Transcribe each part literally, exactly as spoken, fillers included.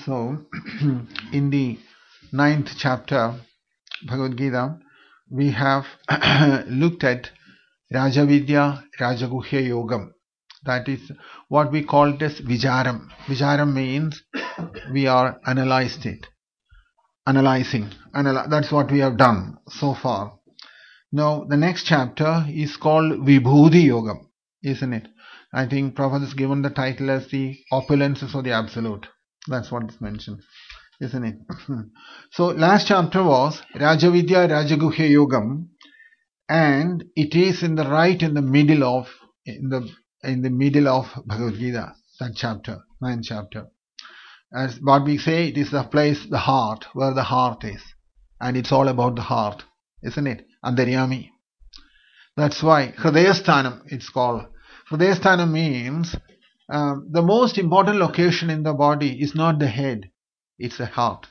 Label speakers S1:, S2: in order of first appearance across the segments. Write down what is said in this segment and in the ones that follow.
S1: So, in the ninth chapter, Bhagavad Gita, we have looked at Rajavidya Rajaguhya Yogam. That is what we call it as Vijaram. Vijaram means we are analyzed it. Analyzing. Analy- that's what we have done so far. Now, the next chapter is called Vibhuti Yogam, isn't it? I think Prabhupada has given the title as the opulences of the Absolute. That's what is mentioned, isn't it? So, last chapter was Rajavidya Rajaguhya Yogam, and it is in the right in the middle of in the in the middle of Bhagavad Gita, that chapter, ninth chapter. As what we say, it is the place, the heart, where the heart is, and it's all about the heart, isn't it? Antaryami. That's why Hridayasthanam it's called. Hridayasthanam means um, the most important location in the body is not the head, it's the heart.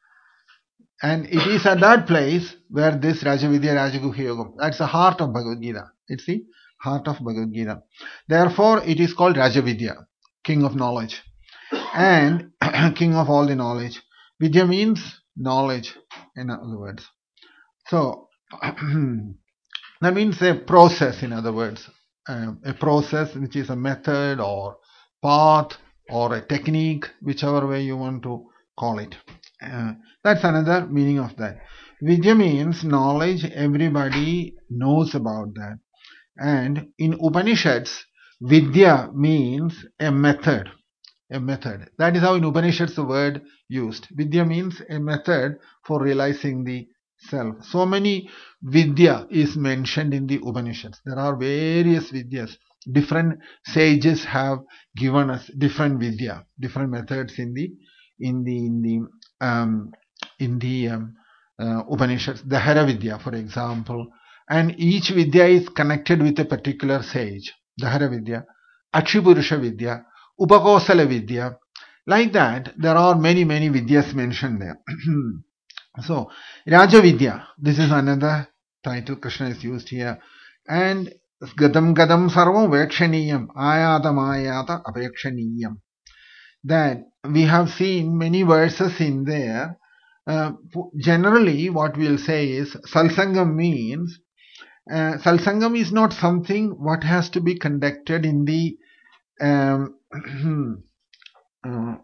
S1: And it is at that place where this Rajavidya Rajaguhya Yogam, that's the heart of Bhagavad Gita. It's the heart of Bhagavad Gita. Therefore, it is called Rajavidya, king of knowledge, and king of all the knowledge. Vidya means knowledge, in other words. So, that means a process, in other words. Um, a process which is a method or path or a technique, whichever way you want to call it. Uh, that's another meaning of that. Vidya means knowledge, everybody knows about that. And in Upanishads, Vidya means a method. A method. That is how in Upanishads the word used. Vidya means a method for realizing the self. So many Vidya is mentioned in the Upanishads. There are various Vidyas. Different sages have given us different Vidya, different methods in the in the in the um, in the um, uh, Upanishads. Dahara Vidya, for example, and each Vidya is connected with a particular sage. Dahara Vidya, Akshipurusha Vidya, Upakosala Vidya. Like that, there are many many Vidyas mentioned there. So, Raja Vidya, this is another title Krishna is used here. And Gadam Gadam Sarvam Vekshaniyam, Ayata Mayata Apekshaniyam. That we have seen many verses in there. Uh, generally, what we'll say is Salsangam means uh, Salsangam is not something what has to be conducted in the um, uh,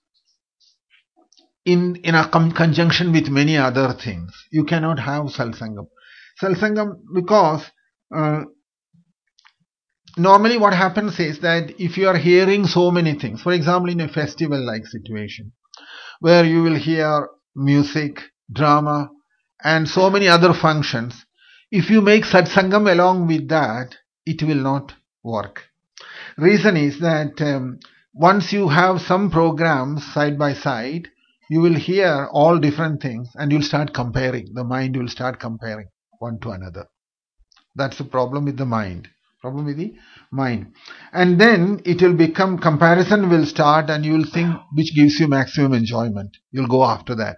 S1: in in a com- conjunction with many other things. You cannot have Salsangam. Salsangam because uh, normally what happens is that if you are hearing so many things, for example in a festival like situation where you will hear music, drama and so many other functions, if you make satsangam along with that, it will not work. Reason is that um, once you have some programs side by side, you will hear all different things and you'll start comparing. The mind will start comparing one to another. That's the problem with the mind. Problem with the mind. And then it will become, comparison will start and you will think which gives you maximum enjoyment. You'll go after that.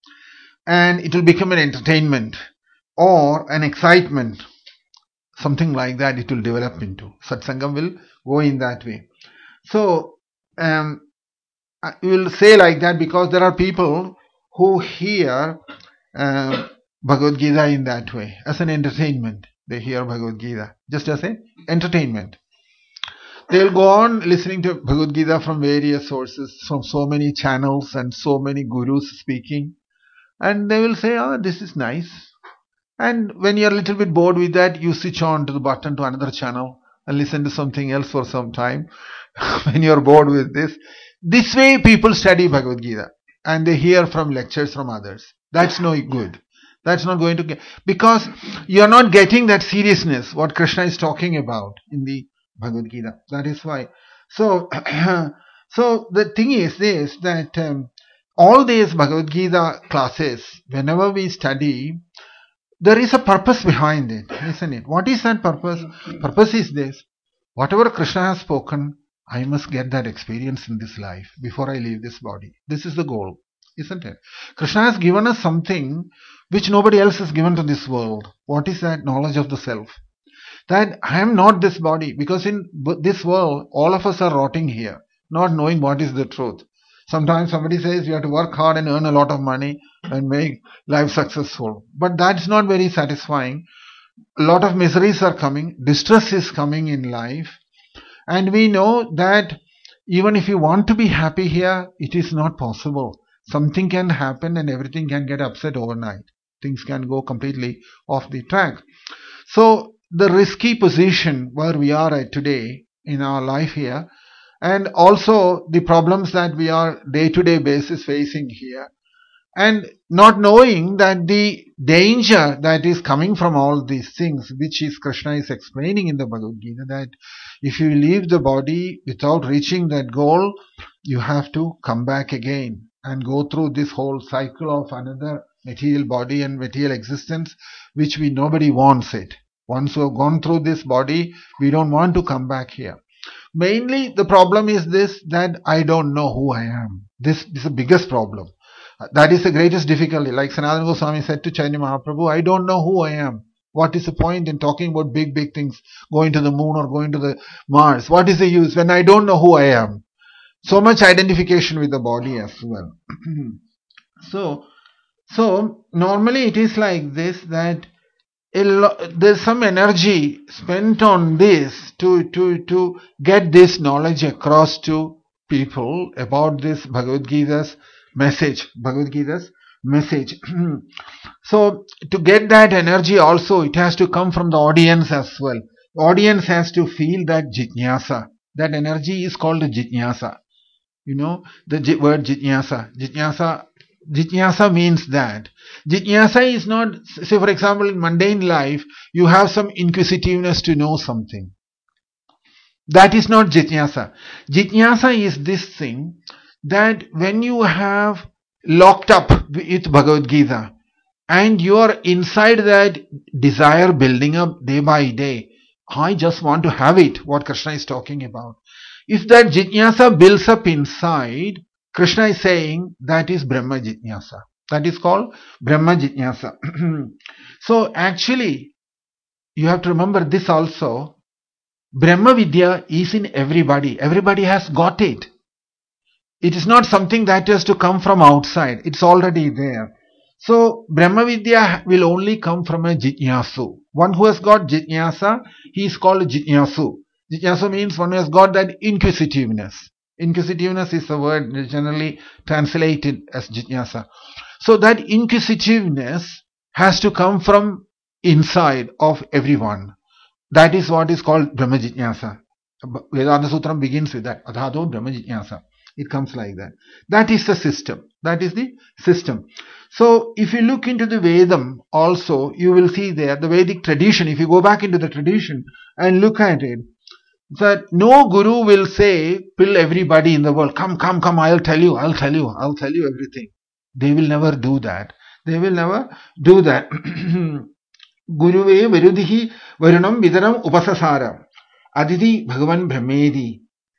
S1: And it will become an entertainment or an excitement. Something like that it will develop into. Satsangam will go in that way. So, um, you will say like that because there are people who hear uh, Bhagavad Gita in that way, as an entertainment. They hear Bhagavad Gita just as an entertainment. They'll go on listening to Bhagavad Gita from various sources, from so many channels and so many gurus speaking. And they will say, oh, this is nice. And when you're a little bit bored with that, you switch on to the button to another channel and listen to something else for some time. When you're bored with this, this way people study Bhagavad Gita and they hear from lectures from others. That's no good. That's not going to get, because you're not getting that seriousness, what Krishna is talking about in the Bhagavad Gita. That is why. So, so the thing is this, that um, all these Bhagavad Gita classes, whenever we study, there is a purpose behind it, isn't it? What is that purpose? Purpose is this. Whatever Krishna has spoken, I must get that experience in this life before I leave this body. This is the goal, isn't it? Krishna has given us something which nobody else has given to this world. What is that? Knowledge of the self. That I am not this body, because in this world, all of us are rotting here, not knowing what is the truth. Sometimes somebody says you have to work hard and earn a lot of money and make life successful. But that's not very satisfying. A lot of miseries are coming, distress is coming in life, and we know that even if you want to be happy here, it is not possible. Something can happen and everything can get upset overnight. Things can go completely off the track. So the risky position where we are at today in our life here, and also the problems that we are day to day basis facing here, and not knowing that the danger that is coming from all these things, which is Krishna is explaining in the Bhagavad Gita, that if you leave the body without reaching that goal, you have to come back again and go through this whole cycle of another material body and material existence, which we nobody wants it. Once we have gone through this body, we don't want to come back here. Mainly the problem is this, that I don't know who I am. This is the biggest problem. That is the greatest difficulty. Like Sanatana Goswami said to Chaitanya Mahaprabhu, I don't know who I am. What is the point in talking about big, big things, going to the moon or going to the Mars? What is the use when I don't know who I am? So much identification with the body as well. so, so normally it is like this, that there's some energy spent on this to, to, to get this knowledge across to people about this Bhagavad Gita's message, Bhagavad Gita's message. So to get that energy also, it has to come from the audience as well. The audience has to feel that jitnyasa. That energy is called jitnyasa. You know, the word jitnyasa. Jitnyasa, jitnyasa means that. Jitnyasa is not, say for example in mundane life, you have some inquisitiveness to know something. That is not jitnyasa. Jitnyasa is this thing, that when you have locked up with Bhagavad Gita and you are inside that desire building up day by day, I just want to have it, what Krishna is talking about. If that jitnyasa builds up inside, Krishna is saying that is Brahma jitnyasa. That is called Brahma jitnyasa. So actually, you have to remember this also. Brahma Vidya is in everybody. Everybody has got it. It is not something that has to come from outside. It's already there. So, Brahma Vidya will only come from a jitnyasu. One who has got jitnyasa, he is called jitnyasu. Jitnyasu means one who has got that inquisitiveness. Inquisitiveness is the word generally translated as jitnyasa. So, that inquisitiveness has to come from inside of everyone. That is what is called Brahma Jitnyasa. Vedanta Sutram begins with that. Adhado Brahma Jitnyasa. It comes like that. That is the system. That is the system. So, if you look into the Vedam also, you will see there the Vedic tradition. If you go back into the tradition and look at it, that no guru will say, pill everybody in the world, come, come, come, I'll tell you, I'll tell you, I'll tell you everything. They will never do that. They will never do that. Guruve Virudihi Varunam Vidaram Upasasara Aditi Bhagavan Brahmedi.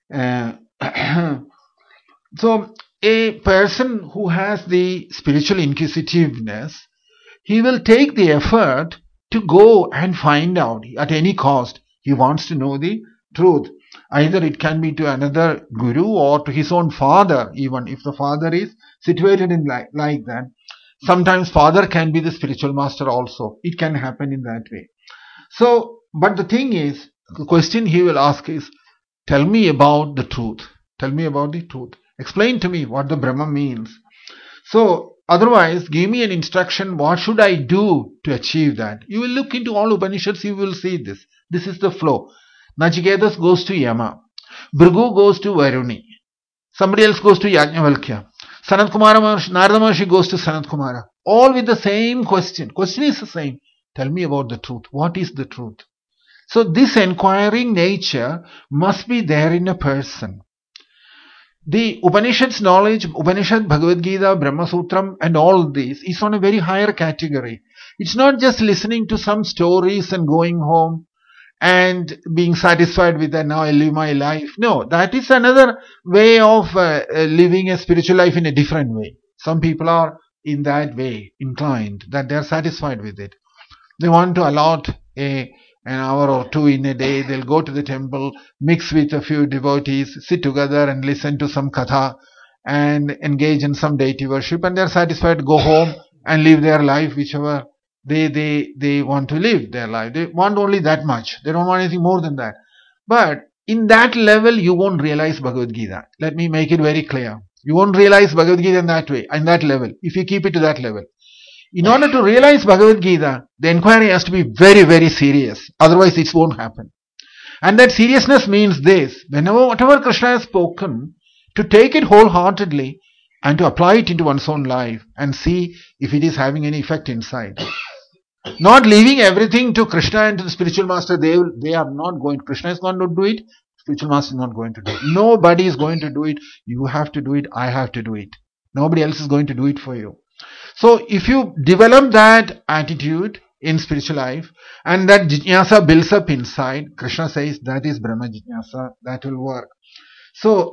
S1: Uh, so, a person who has the spiritual inquisitiveness, he will take the effort to go and find out at any cost. He wants to know the truth. Either it can be to another guru or to his own father, even if the father is situated in like, like that. Sometimes father can be the spiritual master also. It can happen in that way. So, but the thing is, the question he will ask is, tell me about the truth. Tell me about the truth. Explain to me what the Brahma means. So, otherwise, give me an instruction, what should I do to achieve that? You will look into all Upanishads, you will see this. This is the flow. Nachiketas goes to Yama. Bhrigu goes to Varuni. Somebody else goes to Yajnavalkya. Sanat Kumara Maharshi, Narada Maharshi goes to Sanat Kumara. All with the same question. Question is the same. Tell me about the truth. What is the truth? So this inquiring nature must be there in a person. The Upanishad's knowledge, Upanishad, Bhagavad Gita, Brahma Sutram and all this is on a very higher category. It's not just listening to some stories and going home and being satisfied with that, now I live my life. No, that is another way of uh, living a spiritual life in a different way. Some people are in that way inclined, that they are satisfied with it. They want to allot a an hour or two in a day. They'll go to the temple, mix with a few devotees, sit together and listen to some katha and engage in some deity worship, and they're satisfied to go home and live their life whichever they they they want to live their life. They want only that much. They don't want anything more than that. But in that level, you won't realize Bhagavad Gita. Let me make it very clear. You won't realize Bhagavad Gita in that way, in that level, if you keep it to that level. In order to realize Bhagavad Gita, the inquiry has to be very, very serious. Otherwise, it won't happen. And that seriousness means this: whenever, whatever Krishna has spoken, to take it wholeheartedly and to apply it into one's own life and see if it is having any effect inside. Not leaving everything to Krishna and to the spiritual master. They will, they are not going. Krishna is going to do it. Spiritual master is not going to do it. Nobody is going to do it. You have to do it. I have to do it. Nobody else is going to do it for you. So if you develop that attitude in spiritual life and that jnana builds up inside, Krishna says that is Brahma Jnana. That will work. So,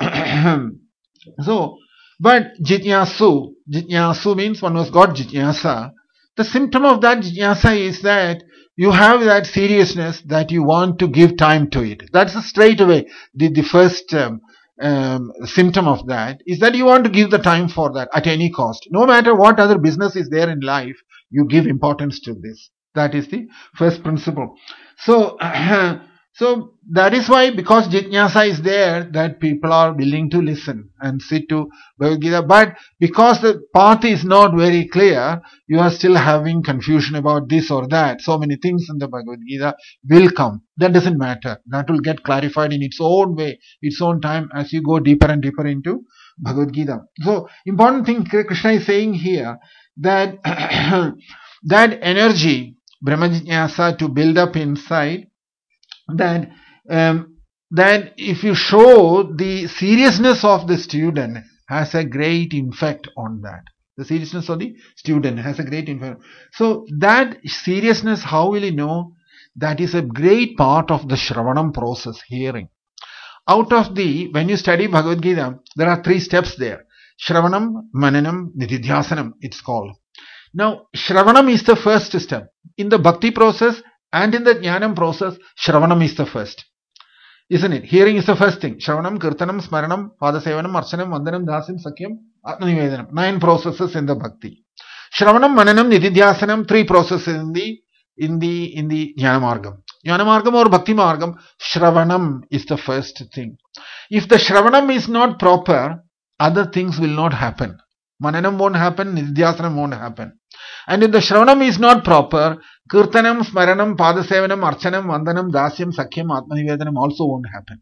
S1: so, but jityasu, jityasu means one who has got jitnyasa. The symptom of that jitnyasa is that you have that seriousness that you want to give time to it. That's the straight away. The, the first um, um, symptom of that is that you want to give the time for that at any cost. No matter what other business is there in life, you give importance to this. That is the first principle. So, so that is why, because jitnyasa is there, that people are willing to listen and sit to Bhagavad Gita. But because the path is not very clear, you are still having confusion about this or that. So many things in the Bhagavad Gita will come. That doesn't matter. That will get clarified in its own way, its own time, as you go deeper and deeper into Bhagavad Gita. So, important thing Krishna is saying here, that that energy, Brahma Jnana, to build up inside, that um, that if you show the seriousness of the student has a great effect on that. The seriousness of the student has a great effect. So that seriousness, how will you know? That is a great part of the Shravanam process, hearing. Out of the, when you study Bhagavad Gita, there are three steps there. Shravanam, Mananam, Nididhyasanam, it's called. Now, Shravanam is the first step. In the Bhakti process and in the Jnanam process, Shravanam is the first. Isn't it? Hearing is the first thing. Shravanam, Kirtanam, Smaranam, Padasevanam, Archanam, Vandanam, Dasyam, Sakyam, Atmanivedanam. Nine processes in the Bhakti. Shravanam, Mananam, Nididhyasanam, three processes in the in the in the Jnana Margam. Jnana Margam or Bhakti Margam, Shravanam is the first thing. If the Shravanam is not proper, other things will not happen. Mananam won't happen, Nididhyasanam won't happen. And if the Shravanam is not proper, Kirtanam, Smaranam, Padasevanam, Archanam, Vandanam, Dasyam, Sakyam, Atmanivedanam also won't happen.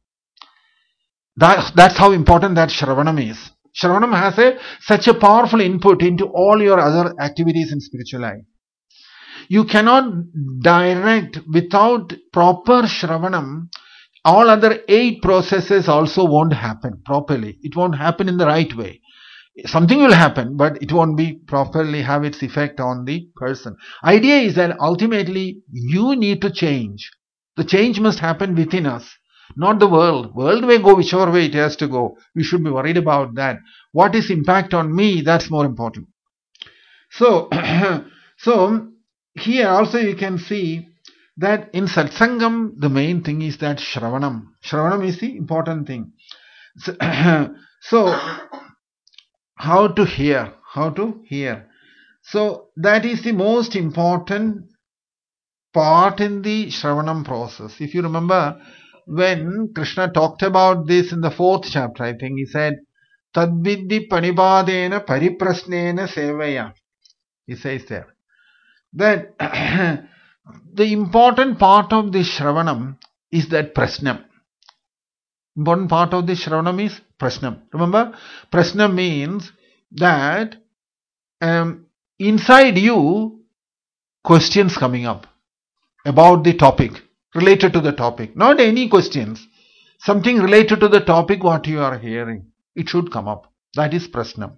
S1: That, that's how important that Shravanam is. Shravanam has a, such a powerful input into all your other activities in spiritual life. You cannot direct without proper Shravanam. All other eight processes also won't happen properly. It won't happen in the right way. Something will happen, but it won't be properly have its effect on the person. Idea is that ultimately you need to change. The change must happen within us, not the world. World may go whichever way it has to go. We should be worried about that. What is impact on me? That's more important. So, so here also you can see that in Satsangam, the main thing is that Shravanam. Shravanam is the important thing. So, so how to hear, how to hear. So that is the most important part in the Shravanam process. If you remember, when Krishna talked about this in the fourth chapter, I think he said, Tadviddi panipadena pariprasnena sevaya. He says there that the important part of the Shravanam is that prasnam. Important part of the Shravanam is prasnam. Remember, prasnam means that um, inside you, questions coming up about the topic, related to the topic. Not any questions. Something related to the topic what you are hearing. It should come up. That is prasnam.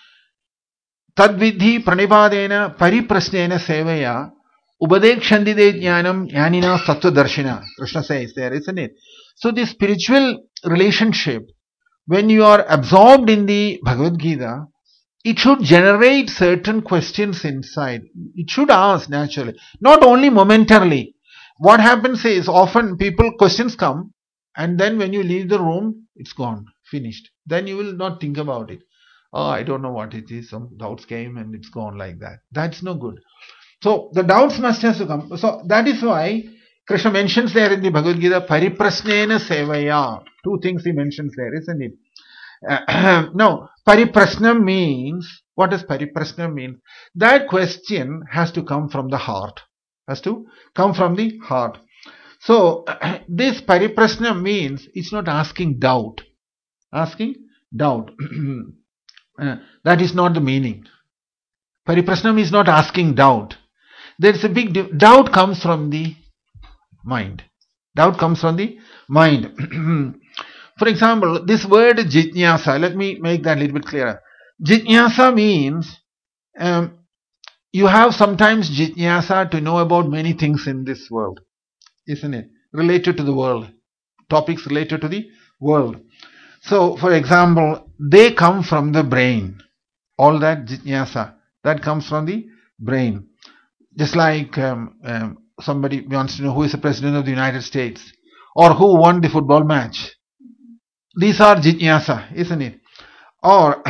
S1: Tadvidhi pranipadena pariprasnena sevaya upadekshantide jnanam jnanina sattva darshina. Krishna says there, isn't it? So the spiritual relationship, when you are absorbed in the Bhagavad Gita, it should generate certain questions inside. It should ask naturally, not only momentarily. What happens is often people, questions come, and then when you leave the room, it's gone, finished. Then you will not think about it. Oh, I don't know what it is. Some doubts came and it's gone like that. That's no good. So the doubts must have to come. So that is why Krishna mentions there in the Bhagavad Gita, Pariprasnena Sevaya. Two things he mentions there, isn't it? Uh, no, Pariprasna means, what does Pariprasna mean? That question has to come from the heart. Has to come from the heart. So this Pariprasna means it's not asking doubt. Asking doubt. uh, that is not the meaning. Pariprasnam is not asking doubt. There is a big di- doubt comes from the mind. Doubt comes from the mind. For example, this word jitnyasa, let me make that a little bit clearer. Jitnyasa means um, you have sometimes jitnyasa to know about many things in this world, isn't it? Related to the world, topics related to the world. So, for example, they come from the brain. All that jitnyasa, that comes from the brain. Just like um, um, somebody wants to know who is the president of the United States or who won the football match. These are jitnyasa, isn't it? Or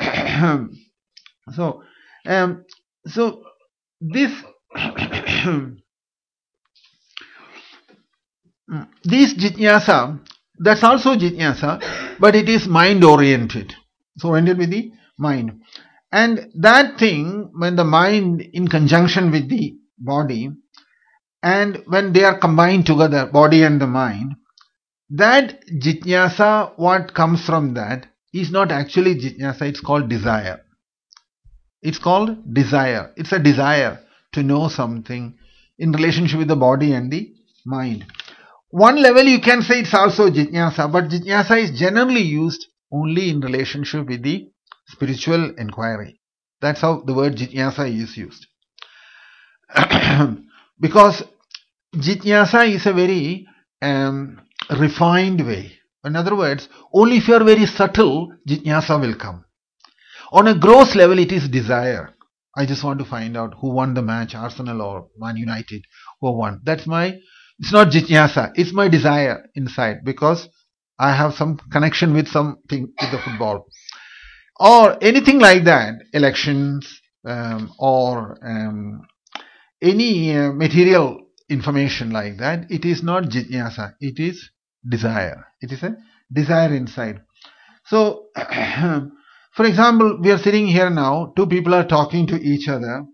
S1: so, um, so this this jitnyasa, that's also jitnyasa, but it is mind oriented. So oriented with the mind. And that thing, when the mind in conjunction with the body, and when they are combined together, body and the mind, that jitnyasa, what comes from that, is not actually jitnyasa, it's called desire. It's called desire. It's a desire to know something in relationship with the body and the mind. One level you can say it's also jitnyasa, but jitnyasa is generally used only in relationship with the spiritual inquiry. That's how the word jitnyasa is used. Because jitnyasa is a very um, refined way. In other words, only if you are very subtle, jitnyasa will come. On a gross level, it is desire. I just want to find out who won the match, Arsenal or Man United, who won. That's my, it's not jitnyasa, it's my desire inside because I have some connection with something with the football. Or anything like that, elections um, or um, any uh, material information like that, it is not jitnyasa, it is desire. It is a desire inside. So, for example, we are sitting here now, two people are talking to each other,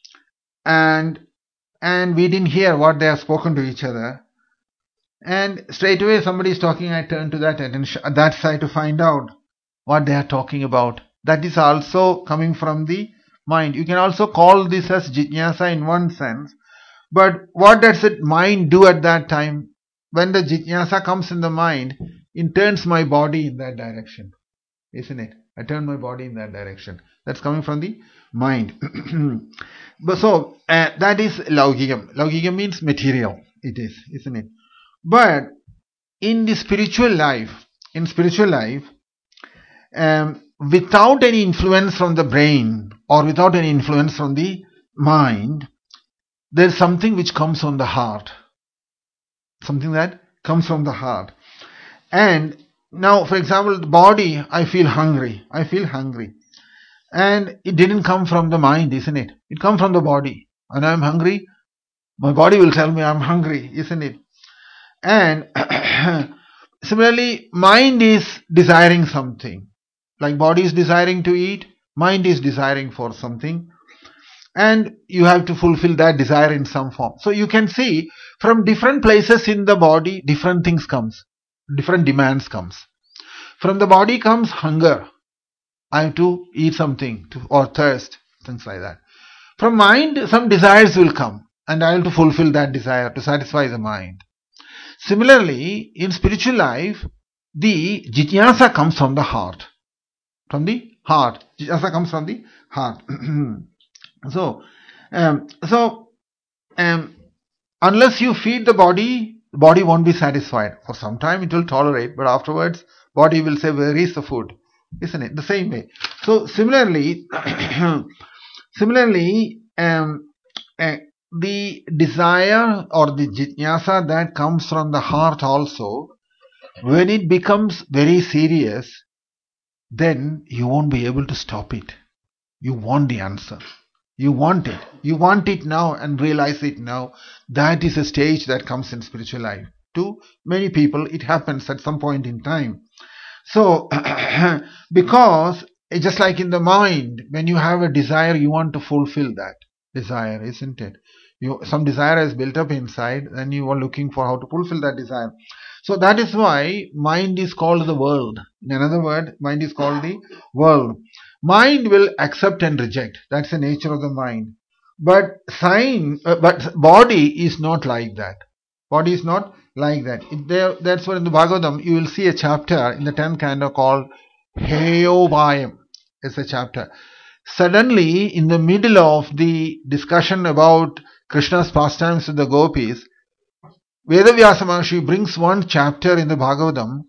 S1: and and we didn't hear what they have spoken to each other. And straight away somebody is talking, I turn to that attention, that side to find out what they are talking about. That is also coming from the mind. You can also call this as jitnyasa in one sense. But what does the mind do at that time? When the jitnyasa comes in the mind, it turns my body in that direction. Isn't it? I turn my body in that direction. That's coming from the mind. But so, uh, that is laugikam. Laugikam means material. It is, isn't it? But in the spiritual life, in spiritual life, um, without any influence from the brain or without any influence from the mind, there's something which comes from the heart. Something that comes from the heart. And now, for example, the body, I feel hungry. I feel hungry. And it didn't come from the mind, isn't it? It comes from the body. And I'm hungry. My body will tell me I'm hungry, isn't it? And similarly, mind is desiring something. Like body is desiring to eat, mind is desiring for something. And you have to fulfill that desire in some form. So you can see from different places in the body, different things comes. Different demands comes. From the body comes hunger. I have to eat something to, or thirst, things like that. From mind, some desires will come. And I have to fulfill that desire to satisfy the mind. Similarly, in spiritual life, the jitnyasa comes from the heart. From the heart. Jitnyasa comes from the heart. So, um, so um, unless you feed the body, the body won't be satisfied. For some time it will tolerate, but afterwards, body will say, where is the food? Isn't it? The same way. So, similarly, similarly, um, uh, the desire or the jitnyasa that comes from the heart also, when it becomes very serious, then you won't be able to stop it. You want the answer. You want it. You want it now and realize it now. That is a stage that comes in spiritual life. To many people, it happens at some point in time. So, because just like in the mind, when you have a desire, you want to fulfill that desire, isn't it? You, some desire is built up inside, then you are looking for how to fulfill that desire. So that is why mind is called the world. In another word, mind is called the world. Mind will accept and reject. That's the nature of the mind. But sign, uh, but body is not like that. Body is not like that. It, there, that's what in the Bhagavatam you will see a chapter in the tenth canto called Heyobhayam. It's a chapter. Suddenly, in the middle of the discussion about Krishna's pastimes with the gopis, Vedavyasa Maharshi brings one chapter in the Bhagavatam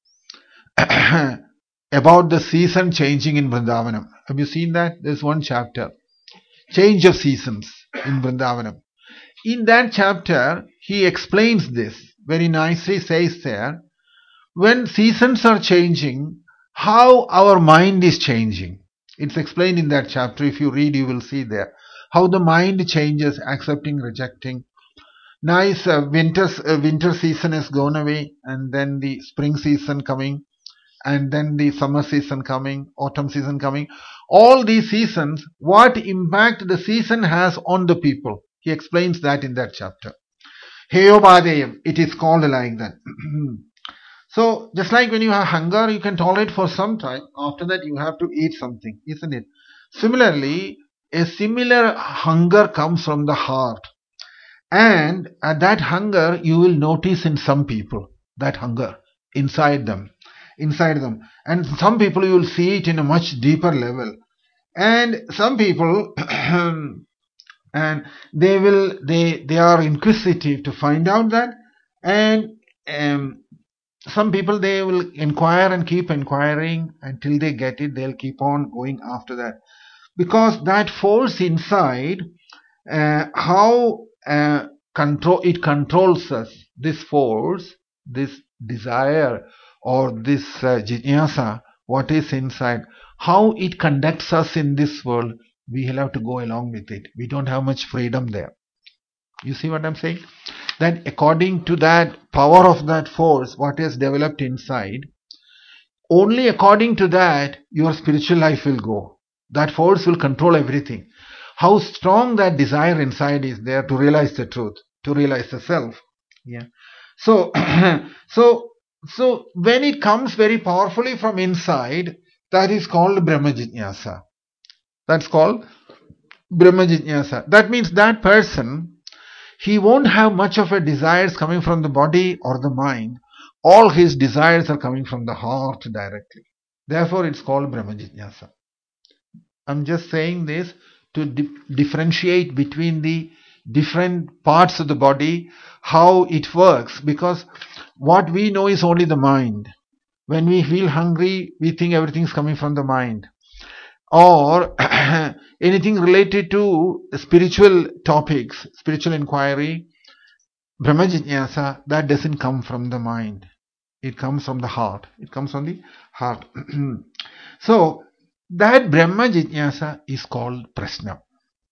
S1: about the season changing in Vrindavanam. Have you seen that? There's one chapter. Change of seasons in Vrindavanam. In that chapter, he explains this very nicely, says there, when seasons are changing, how our mind is changing. It's explained in that chapter. If you read, you will see there. How the mind changes, accepting, rejecting. Nice uh, winter, uh, winter season has gone away, and then the spring season coming, and then the summer season coming, autumn season coming. All these seasons, what impact the season has on the people. He explains that in that chapter. Heyobhayam, it is called like that. So, just like when you have hunger, you can tolerate for some time. After that, you have to eat something, isn't it? Similarly, a similar hunger comes from the heart. And at that hunger, you will notice in some people, that hunger inside them. Inside them. And some people, you will see it in a much deeper level. And some people, and they will, they, they are inquisitive to find out that. And um, some people, they will inquire and keep inquiring until they get it. They'll keep on going after that. Because that force inside, uh, how uh, control it controls us, this force, this desire, or this uh, jnana, what is inside, how it conducts us in this world, we will have to go along with it. We don't have much freedom there. You see what I'm saying? That according to that power of that force, what is developed inside, only according to that, your spiritual life will go. That force will control everything. How strong that desire inside is there to realize the truth, to realize the self. Yeah. So, so, so when it comes very powerfully from inside, that is called Brahma Jijnasa. That's called Brahma Jijnasa. That means that person, he won't have much of a desires coming from the body or the mind. All his desires are coming from the heart directly. Therefore, it's called Brahma Jijnasa. I'm just saying this to di- differentiate between the different parts of the body, how it works, because what we know is only the mind. When we feel hungry, we think everything's coming from the mind. Or anything related to spiritual topics, spiritual inquiry, Brahma Jijnasa, that doesn't come from the mind. It comes from the heart. It comes from the heart. So, that Brahma Jijnasa is called Prasna.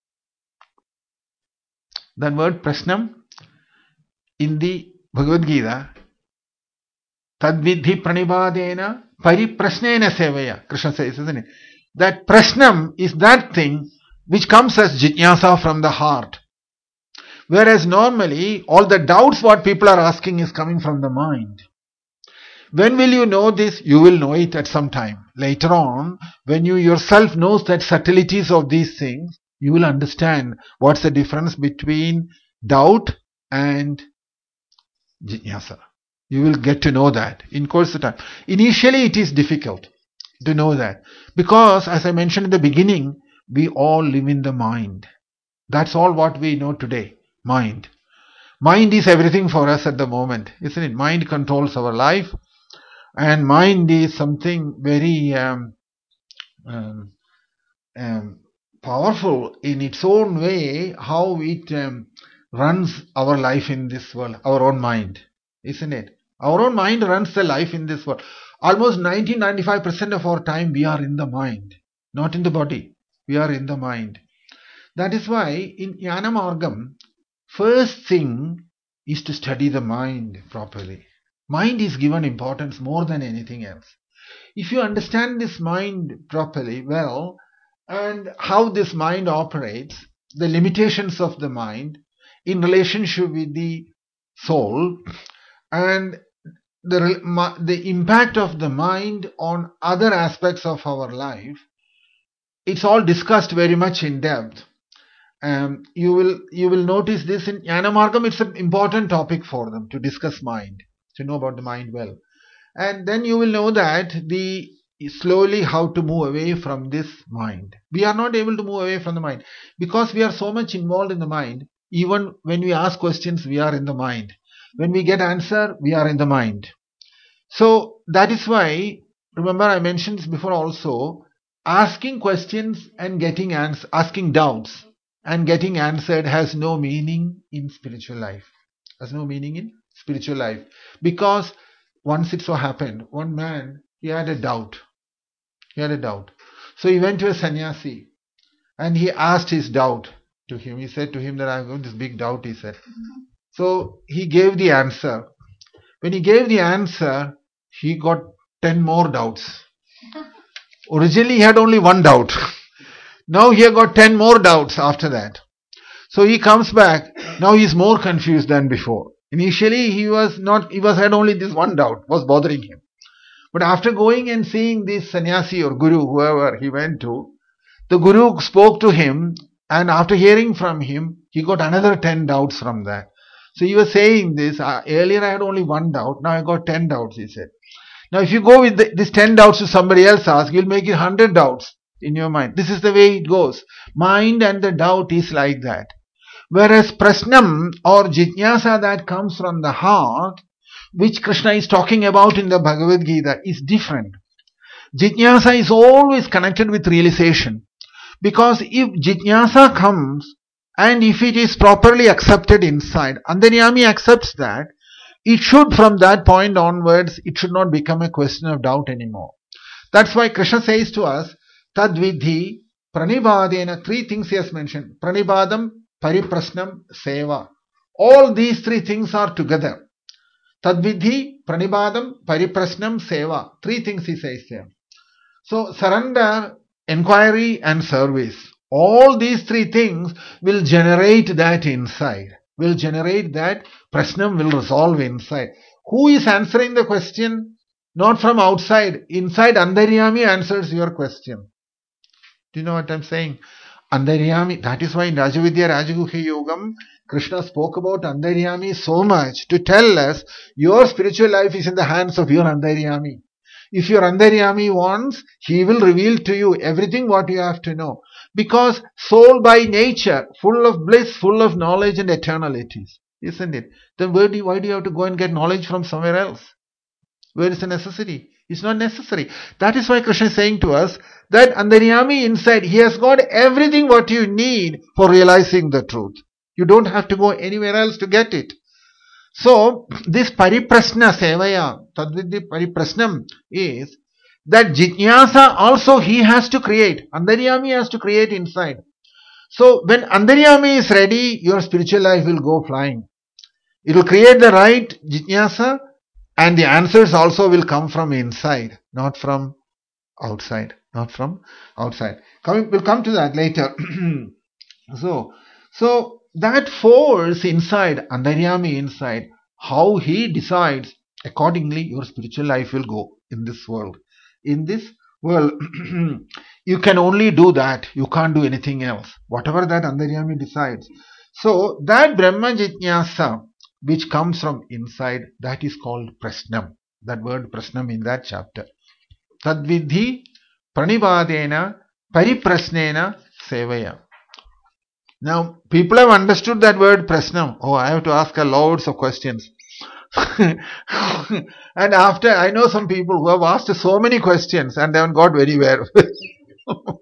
S1: That word Prasnam in the Bhagavad Gita, Tadvidhi Pranibadena Pariprasnena Sevaya, Krishna says, isn't it? That Prasnam is that thing which comes as Jijnasa from the heart. Whereas normally, all the doubts what people are asking is coming from the mind. When will you know this? You will know it at some time. Later on, when you yourself knows that subtleties of these things, you will understand what's the difference between doubt and jnana. You will get to know that in course of time. Initially, it is difficult to know that because, as I mentioned in the beginning, we all live in the mind. That's all what we know today. Mind. Mind is everything for us at the moment, isn't it? Mind controls our life. And mind is something very um, um, um, powerful in its own way, how it um, runs our life in this world, our own mind, isn't it? Our own mind runs the life in this world. Almost ninety to ninety-five percent of our time we are in the mind, not in the body. We are in the mind. That is why in Jnana Margam, first thing is to study the mind properly. Mind is given importance more than anything else. If you understand this mind properly, well, and how this mind operates, the limitations of the mind in relationship with the soul, and the, the impact of the mind on other aspects of our life, it's all discussed very much in depth. Um, you will you will notice this in Jnana Margam. It's an important topic for them to discuss mind, to know about the mind well. And then you will know that the slowly how to move away from this mind. We are not able to move away from the mind because we are so much involved in the mind. Even when we ask questions, we are in the mind. When we get answer, we are in the mind. So that is why, remember I mentioned this before also, asking questions and getting ans- asking doubts and getting answered has no meaning in spiritual life. Has no meaning in spiritual life. Because once it so happened, one man, he had a doubt. He had a doubt. So he went to a sannyasi and he asked his doubt to him. He said to him that I've got this big doubt, he said. So he gave the answer. When he gave the answer, he got ten more doubts. Originally he had only one doubt. Now he had got ten more doubts after that. So he comes back. Now he is more confused than before. Initially he was not, he was had only this one doubt was bothering him. But after going and seeing this sannyasi or guru, whoever he went to, the guru spoke to him, and after hearing from him, he got another ten doubts from that. So he was saying this, uh, earlier I had only one doubt, now I got ten doubts, he said. Now if you go with the, this ten doubts to somebody else ask, you'll make it one hundred doubts in your mind. This is the way it goes. Mind and the doubt is like that. Whereas prasnam or jitnyasa that comes from the heart, which Krishna is talking about in the Bhagavad Gita, is different. Jitnyasa is always connected with realization. Because if jitnyasa comes, and if it is properly accepted inside, Antaryami accepts that, it should from that point onwards, it should not become a question of doubt anymore. That's why Krishna says to us, Tadvidhi pranibadena, three things he has mentioned. Pranibadam, pariprasnam, seva. All these three things are together. Tadvidhi, pranibadam, pariprasnam, seva. Three things he says there. So surrender, inquiry and service. All these three things will generate that inside. Will generate that prasnam will resolve inside. Who is answering the question? Not from outside. Inside Antaryami answers your question. Do you know what I'm saying? Antaryami, that is why in Rajavidya Rajaguhya Yogam, Krishna spoke about Antaryami so much to tell us your spiritual life is in the hands of your Antaryami. If your Antaryami wants, he will reveal to you everything what you have to know. Because soul by nature, full of bliss, full of knowledge and eternalities, isn't it? Then where do you, why do you have to go and get knowledge from somewhere else? Where is the necessity? It's not necessary. That is why Krishna is saying to us that Antaryami inside, he has got everything what you need for realizing the truth. You don't have to go anywhere else to get it. So, this pariprasna sevaya, tadvidhi pariprasnam is that jitnyasa also he has to create. Antaryami has to create inside. So, when Antaryami is ready, your spiritual life will go flying. It will create the right jitnyasa, and the answers also will come from inside, not from outside. Not from outside. Coming, we'll come to that later. so, so that force inside, Antaryami inside, how he decides, accordingly your spiritual life will go in this world. In this world, you can only do that. You can't do anything else. Whatever that Antaryami decides. So, that Brahma Jitnyasa, which comes from inside, that is called prasnam. That word prasnam in that chapter. Tadvidhi pranibadena pariprasnena sevaya. Now, people have understood that word prasnam. Oh, I have to ask a loads of questions. And after, I know some people who have asked so many questions and they haven't got very well.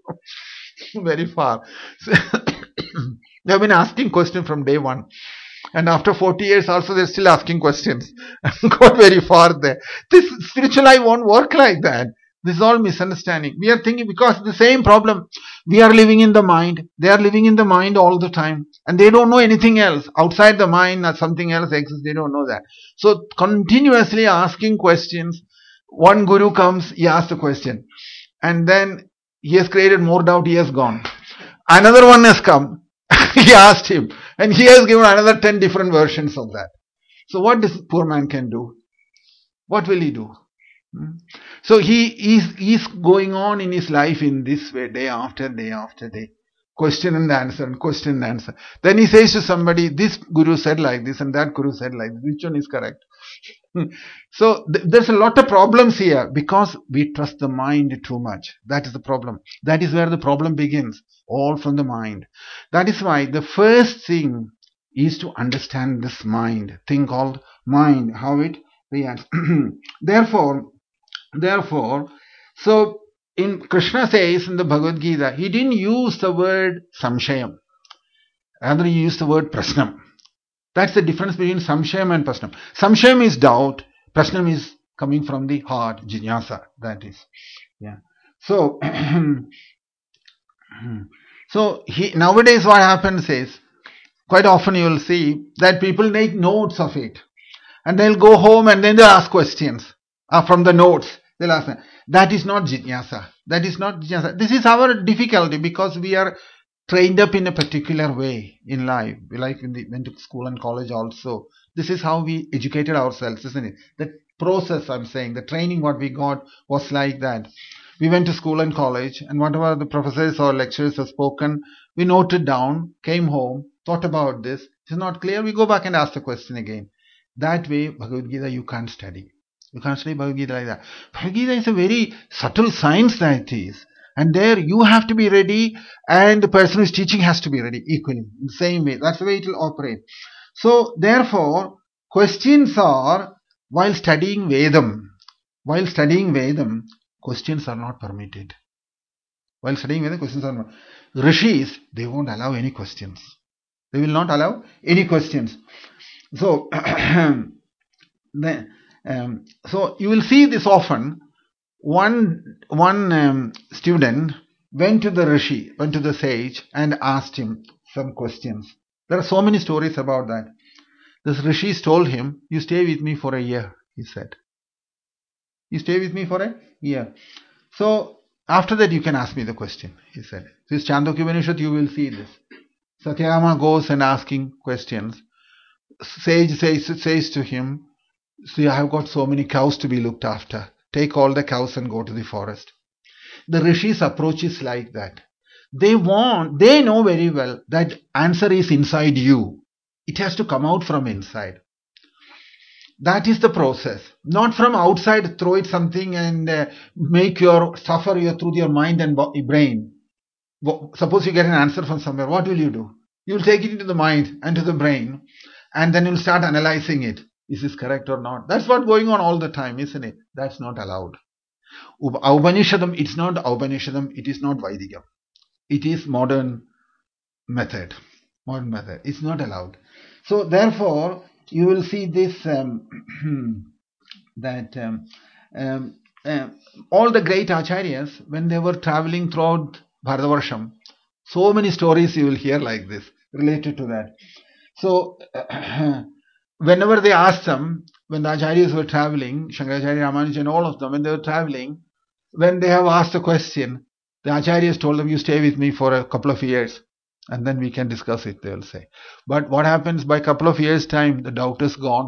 S1: Very far. So they have been asking questions from day one. And after forty years also they're still asking questions. Got very far there. This spiritual life won't work like that. This is all misunderstanding. We are thinking because the same problem. We are living in the mind. They are living in the mind all the time. And they don't know anything else. Outside the mind, something else exists. They don't know that. So continuously asking questions. One guru comes, he asks a question. And then he has created more doubt, he has gone. Another one has come. He asked him. And he has given another ten different versions of that. So what this poor man can do? What will he do? Hmm? So he is he's going on in his life in this way, day after day after day. Question and answer and question and answer. Then he says to somebody, this guru said like this and that guru said like this. Which one is correct? So th- there's a lot of problems here because we trust the mind too much. That is the problem. That is where the problem begins. All from the mind. That is why the first thing is to understand this mind. Thing called mind. How it reacts. Therefore, therefore, so in Krishna says in the Bhagavad Gita, he didn't use the word samshayam. Rather, he used the word prasnam. That's the difference between samshayam and prasnam. Samshayam is doubt. Prasnam is coming from the heart, jinyasa. That is, yeah. So, so he nowadays what happens is, quite often you will see that people make notes of it, and they'll go home and then they'll ask questions uh, from the notes. They'll ask them. That is not jinyasa. That is not jinyasa. This is our difficulty because we are trained up in a particular way in life. We like when we went to school and college also. This is how we educated ourselves, isn't it? The process, I'm saying, the training what we got was like that. We went to school and college, and whatever the professors or lecturers have spoken, we noted down, came home, thought about this. If it's not clear, we go back and ask the question again. That way, Bhagavad Gita, you can't study. You can't study Bhagavad Gita like that. Bhagavad Gita is a very subtle science that is. And there you have to be ready, and the person who is teaching has to be ready equally, in the same way. That's the way it will operate. So, therefore, questions are, while studying Vedam, while studying Vedam, questions are not permitted. While studying Vedam, questions are not. Rishis, they won't allow any questions. They will not allow any questions. So, the, um, so you will see this often. One one um, student went to the Rishi, went to the sage and asked him some questions. There are so many stories about that. This Rishis told him, you stay with me for a year, he said. You stay with me for a year. So, after that you can ask me the question, he said. This Chandogya Upanishad, you will see this. Satyabhama goes and asking questions. Sage says, says to him, see, I have got so many cows to be looked after. Take all the cows and go to the forest. The Rishis' approach is like that. They want, they know very well that answer is inside you. It has to come out from inside. That is the process. Not from outside, throw it something and uh, make your, suffer your, through your mind and brain. Suppose you get an answer from somewhere, what will you do? You will take it into the mind and to the brain, and then you will start analyzing it. Is this correct or not? That's what's going on all the time, isn't it? That's not allowed. Upanishadam, it's not Upanishadam, it is not Vaidikam. It is modern method. Modern method. It's not allowed. So therefore, you will see this, um, that um, um, uh, all the great acharyas, when they were traveling throughout Bharatavarsam, so many stories you will hear like this, related to that. So, whenever they asked them, when the acharyas were traveling, Shankaracharya, Ramanuja and all of them, when they were traveling, when they have asked a question, the acharyas told them, you stay with me for a couple of years and then we can discuss it, they will say. But what happens by a couple of years' time, the doubt is gone.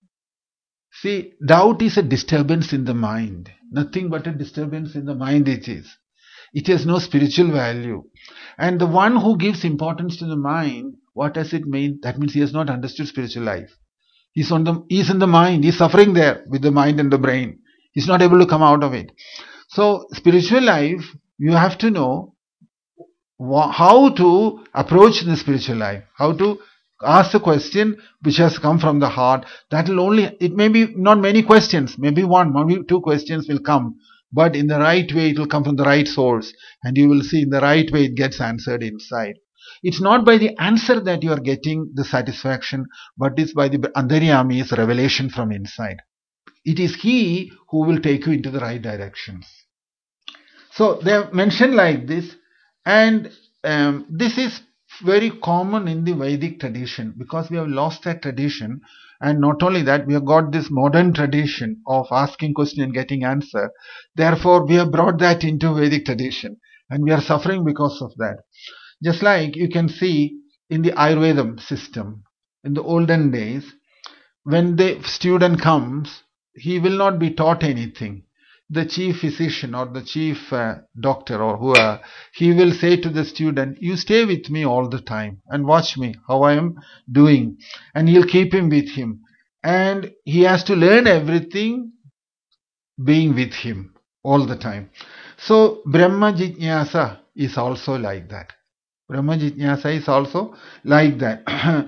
S1: See, doubt is a disturbance in the mind. Nothing but a disturbance in the mind it is. It has no spiritual value. And the one who gives importance to the mind, what does it mean? That means he has not understood spiritual life. He's on the, he's in the mind. He's suffering there with the mind and the brain. He's not able to come out of it. So, spiritual life, you have to know how to approach the spiritual life. How to ask the question which has come from the heart. That will only, it may be not many questions. Maybe one, maybe two questions will come. But in the right way, it will come from the right source. And you will see in the right way it gets answered inside. It's not by the answer that you are getting the satisfaction, but it's by the Antaryami's revelation from inside. It is he who will take you into the right directions. So they have mentioned like this, and um, this is very common in the Vedic tradition, because we have lost that tradition. And not only that, we have got this modern tradition of asking question and getting answer. Therefore, we have brought that into Vedic tradition, and we are suffering because of that. Just like you can see in the Ayurveda system, in the olden days, when the student comes, he will not be taught anything. The chief physician or the chief uh, doctor or whoever, he will say to the student, you stay with me all the time and watch me, how I am doing. And he'll keep him with him. And he has to learn everything being with him all the time. So Brahma Jitnyasa is also like that. Brahma Jitnyasa is also like that.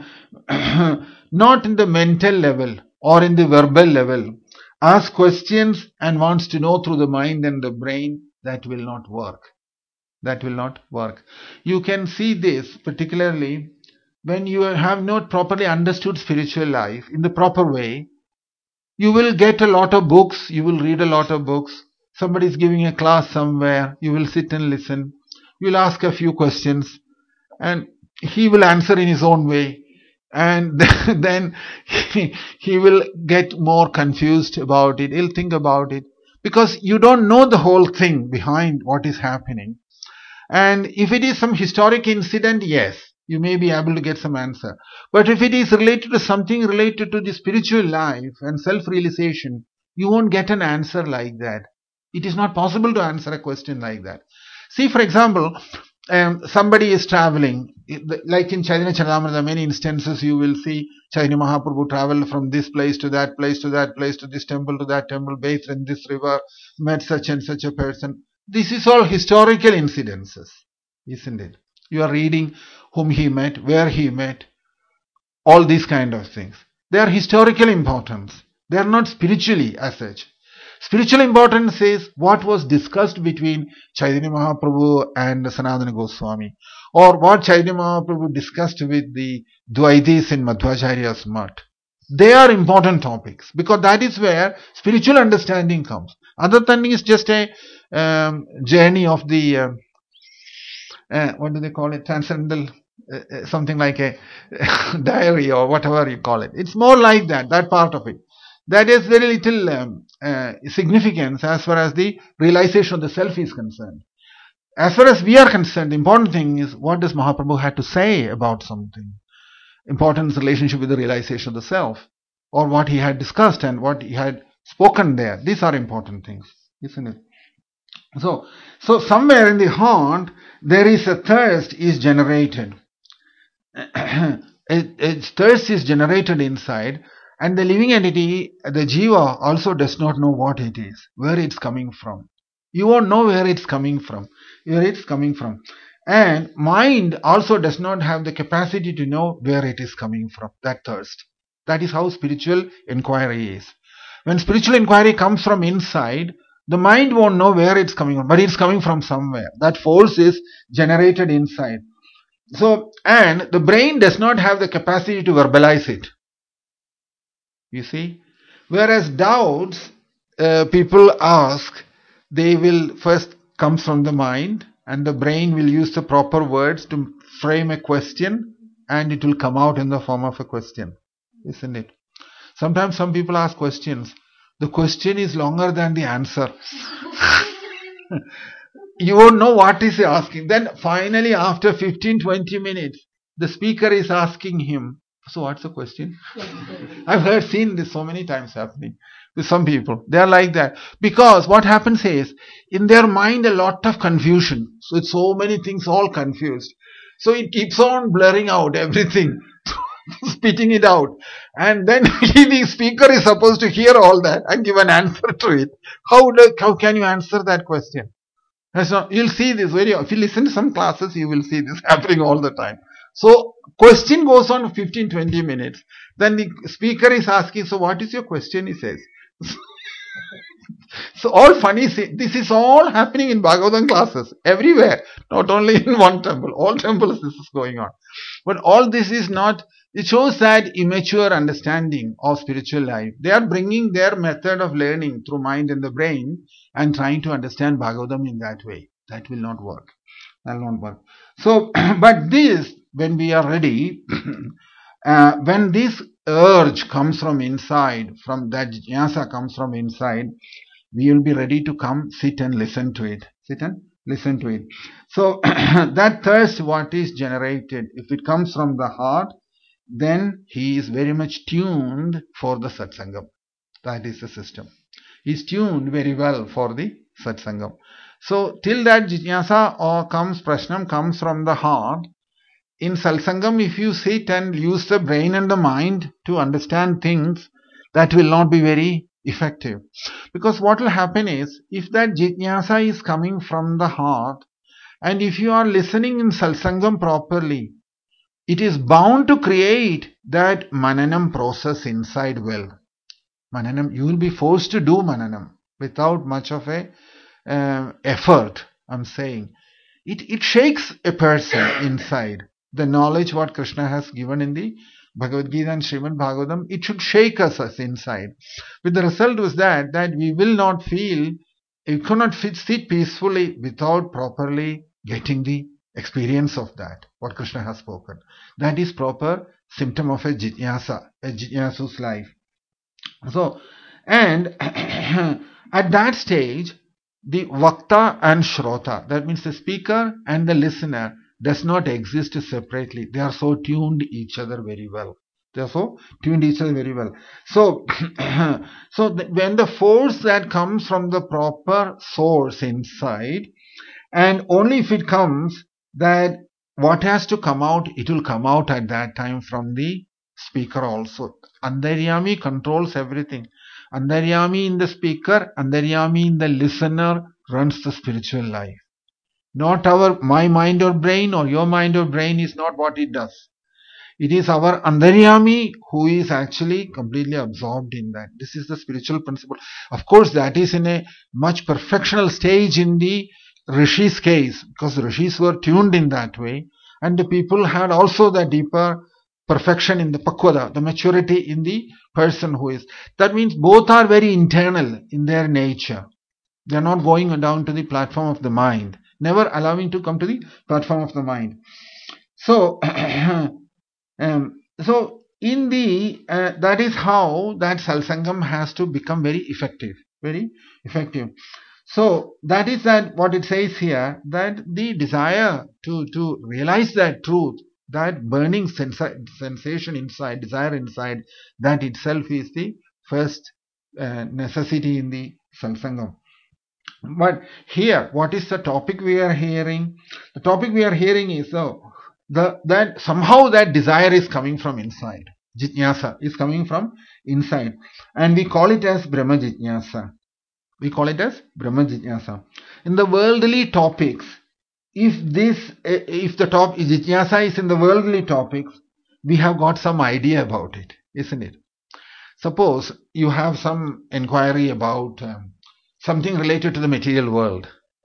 S1: Not in the mental level or in the verbal level. Ask questions and wants to know through the mind and the brain, that will not work. That will not work. You can see this particularly when you have not properly understood spiritual life in the proper way. You will get a lot of books, you will read a lot of books. Somebody is giving a class somewhere, you will sit and listen. You will ask a few questions and he will answer in his own way. And then he, he will get more confused about it. He'll think about it because you don't know the whole thing behind what is happening. And if it is some historic incident, yes, you may be able to get some answer. But if it is related to something related to the spiritual life and self-realization, you won't get an answer like that. It is not possible to answer a question like that. See, for example, Um, somebody is traveling, like in Chaitanya Charitamrita, many instances you will see Chaitanya Mahaprabhu travel from this place to that place to that place to this temple to that temple, bathed in this river, met such and such a person. This is all historical incidences, isn't it? You are reading whom he met, where he met, all these kind of things. They are historical importance. They are not spiritually as such. Spiritual importance is what was discussed between Chaitanya Mahaprabhu and Sanatana Goswami, or what Chaitanya Mahaprabhu discussed with the Dvaitis in Madhvacharya's mutt. They are important topics because that is where spiritual understanding comes. Other than is just a um, journey of the uh, uh, what do they call it? Transcendental, uh, something like a diary or whatever you call it. It's more like that. That part of it. That is very little um, uh, significance as far as the realization of the self is concerned. As far as we are concerned, the important thing is what does Mahaprabhu have to say about something. Important relationship with the realization of the self, or what he had discussed and what he had spoken there. These are important things, isn't it? So, so somewhere in the heart there is a thirst is generated. Its thirst is generated inside. And the living entity, the jiva, also does not know what it is, where it's coming from. You won't know where it's coming from, where it's coming from. And mind also does not have the capacity to know where it is coming from, that thirst. That is how spiritual inquiry is. When spiritual inquiry comes from inside, the mind won't know where it's coming from, but it's coming from somewhere. That force is generated inside. So, and the brain does not have the capacity to verbalize it. You see, whereas doubts, uh, people ask, they will first come from the mind and the brain will use the proper words to frame a question and it will come out in the form of a question, isn't it? Sometimes some people ask questions. The question is longer than the answer. You won't know what is he asking. Then finally after fifteen to twenty minutes, the speaker is asking him, so what's the question? I've heard, seen this so many times happening with some people. They are like that. Because what happens is, in their mind a lot of confusion. So it's so many things all confused. So it keeps on blurring out everything, spitting it out. And then the speaker is supposed to hear all that and give an answer to it. How, do, how can you answer that question? So you'll see this very, if you listen to some classes, you will see this happening all the time. So question goes on fifteen to twenty minutes. Then the speaker is asking, so what is your question? He says. So all funny, this is all happening in Bhagavatam classes, everywhere, not only in one temple, all temples this is going on. But all this is not, it shows that immature understanding of spiritual life. They are bringing their method of learning through mind and the brain and trying to understand Bhagavatam in that way. That will not work. That will not work. So, but this, when we are ready, uh, when this urge comes from inside, from that jnana comes from inside, we will be ready to come, sit and listen to it. Sit and listen to it. So that thirst, what is generated, if it comes from the heart, then he is very much tuned for the satsangam. That is the system. He is tuned very well for the satsangam. So till that jnana or comes, prashnam comes from the heart, in satsangam, if you sit and use the brain and the mind to understand things, that will not be very effective. Because what will happen is, if that jnana is coming from the heart, and if you are listening in satsangam properly, it is bound to create that mananam process inside well. Mananam, you will be forced to do mananam without much of a uh, effort, I'm saying. It, it shakes a person inside. The knowledge what Krishna has given in the Bhagavad Gita and Srimad Bhagavatam, it should shake us, us inside. But the result was that, that we will not feel, you cannot sit peacefully without properly getting the experience of that, what Krishna has spoken. That is proper symptom of a jnana, a jnana's life. So, and at that stage, the vakta and shrota, that means the speaker and the listener, does not exist separately. They are so tuned each other very well. They are so tuned each other very well. So, so the, when the force that comes from the proper source inside, and only if it comes, that what has to come out, it will come out at that time from the speaker also. Antaryami controls everything. Antaryami in the speaker, Antaryami in the listener runs the spiritual life. Not our, my mind or brain or your mind or brain is not what it does. It is our Antaryami who is actually completely absorbed in that. This is the spiritual principle. Of course, that is in a much perfectional stage in the Rishi's case, because the Rishis were tuned in that way, and the people had also the deeper perfection in the pakwada, the maturity in the person who is. That means both are very internal in their nature. They are not going down to the platform of the mind, never allowing to come to the platform of the mind. So, um, so in the uh, that is how that satsangam has to become very effective, very effective. So that is that what it says here, that the desire to to realize that truth, that burning sensa sensation inside, desire inside, that itself is the first uh, necessity in the satsangam. But here, what is the topic we are hearing? The topic we are hearing is uh, the that somehow that desire is coming from inside. Jitnyasa is coming from inside, and we call it as Brahma Jitnyasa. We call it as Brahma Jitnyasa. In the worldly topics, if this, if the top Jitnyasa is in the worldly topics, we have got some idea about it, isn't it? Suppose you have some inquiry about um, something related to the material world,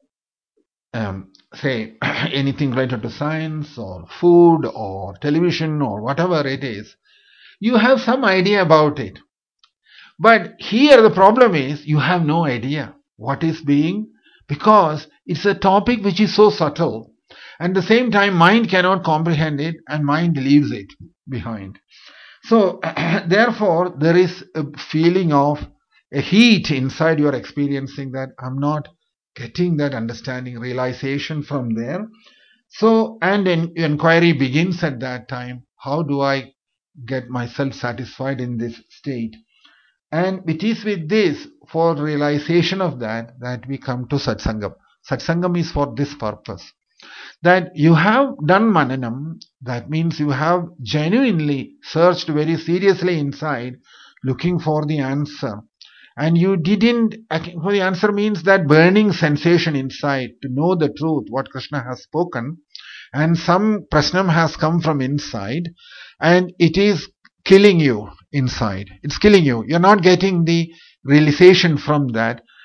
S1: um, say anything related to science or food or television or whatever it is, you have some idea about it. But here the problem is you have no idea what is being, because it's a topic which is so subtle, and at the same time mind cannot comprehend it and mind leaves it behind. So therefore there is a feeling of a heat inside you are experiencing, that I'm not getting that understanding, realization from there. So, and an inquiry begins at that time, how do I get myself satisfied in this state? And it is with this, for realization of that, that we come to satsangam. Satsangam is for this purpose. That you have done mananam, that means you have genuinely searched very seriously inside, looking for the answer. And you didn't, for the answer means that burning sensation inside, to know the truth, what Krishna has spoken, and some prashnam has come from inside, and it is killing you inside. It's killing you. You're not getting the realization from that.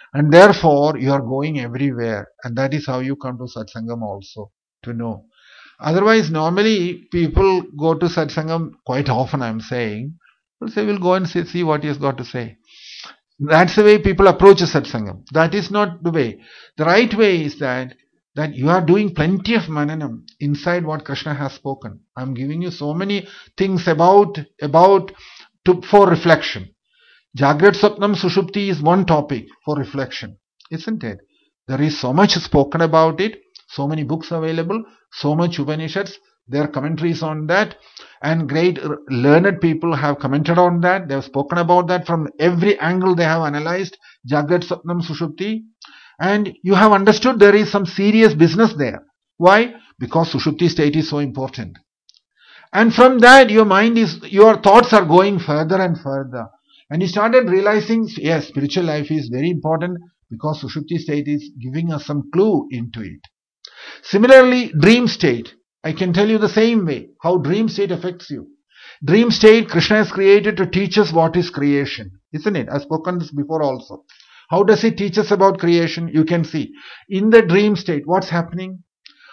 S1: And therefore, you are going everywhere. And that is how you come to satsangam also, to know. Otherwise, normally people go to satsangam quite often, I'm saying. They'll say, we'll go and see, see what he has got to say. That's the way people approach a satsangam. That is not the way. The right way is that that you are doing plenty of mananam inside what Krishna has spoken. I'm giving you so many things about about to, for reflection. Jagrat Swapnam Sushupti is one topic for reflection, isn't it? There is so much spoken about it, so many books available, so much Upanishads, there are commentaries on that, and great learned people have commented on that. They have spoken about that from every angle. They have analyzed Jagrat Swapnam Sushupti, and you have understood there is some serious business there. Why? Because Sushupti state is so important. And from that, your mind is, your thoughts are going further and further. And you started realizing, yes, spiritual life is very important because Sushupti state is giving us some clue into it. Similarly, dream state. I can tell you the same way, how dream state affects you. Dream state, Krishna has created to teach us what is creation, isn't it? I've spoken this before also. How does it teach us about creation? You can see. In the dream state, what's happening?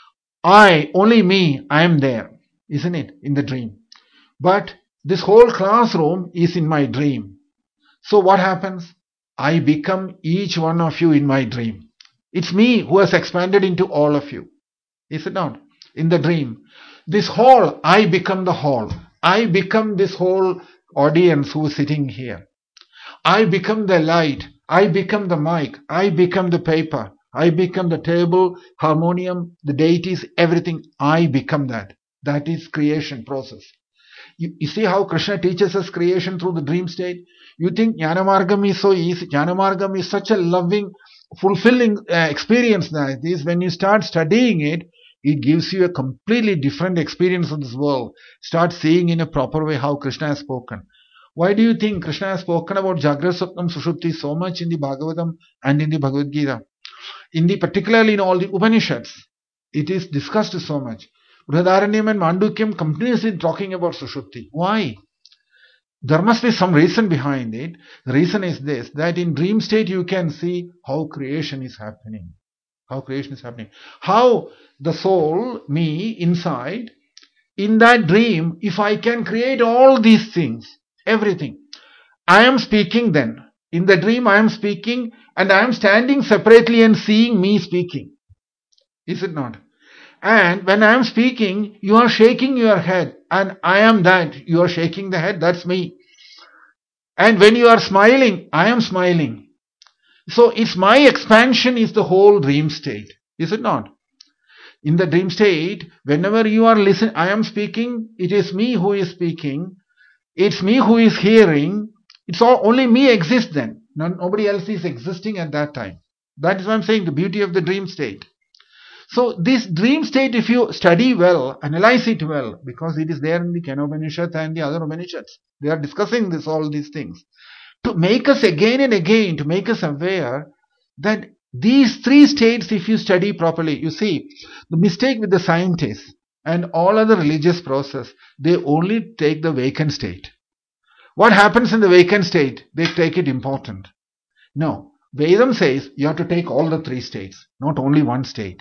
S1: I, only me, I am there, isn't it? In the dream. But this whole classroom is in my dream. So what happens? I become each one of you in my dream. It's me who has expanded into all of you. Is it not? In the dream. This hall, I become the hall. I become this whole audience who is sitting here. I become the light. I become the mic. I become the paper. I become the table, harmonium, the deities, everything. I become that. That is creation process. You, you see how Krishna teaches us creation through the dream state? You think Jnanamargam is so easy. Jnanamargam is such a loving, fulfilling uh, experience that it is. When you start studying it, it gives you a completely different experience of this world. Start seeing in a proper way how Krishna has spoken. Why do you think Krishna has spoken about Jagrat Swapnam Sushupti so much in the Bhagavatam and in the Bhagavad Gita? In the, particularly in all the Upanishads, it is discussed so much. Brihadaranyam and Mandukyam continuously talking about Sushupti. Why? There must be some reason behind it. The reason is this, that in dream state you can see how creation is happening. How creation is happening. How the soul, me, inside, in that dream, if I can create all these things, everything. I am speaking then. In the dream I am speaking and I am standing separately and seeing me speaking. Is it not? And when I am speaking, you are shaking your head and I am that. You are shaking the head, that's me. And when you are smiling, I am smiling. So it's my expansion is the whole dream state. Is it not? In the dream state, whenever you are listening, I am speaking, it is me who is speaking. It's me who is hearing. It's all, only me exists then. Nobody else is existing at that time. That is what I'm saying, the beauty of the dream state. So this dream state, if you study well, analyze it well, because it is there in the Kenopanishad and the other Upanishads. They are discussing this, all these things. To make us again and again, to make us aware that these three states, if you study properly, you see, the mistake with the scientists and all other religious process, they only take the vacant state. What happens in the vacant state? They take it important. No. Vedam says you have to take all the three states, not only one state.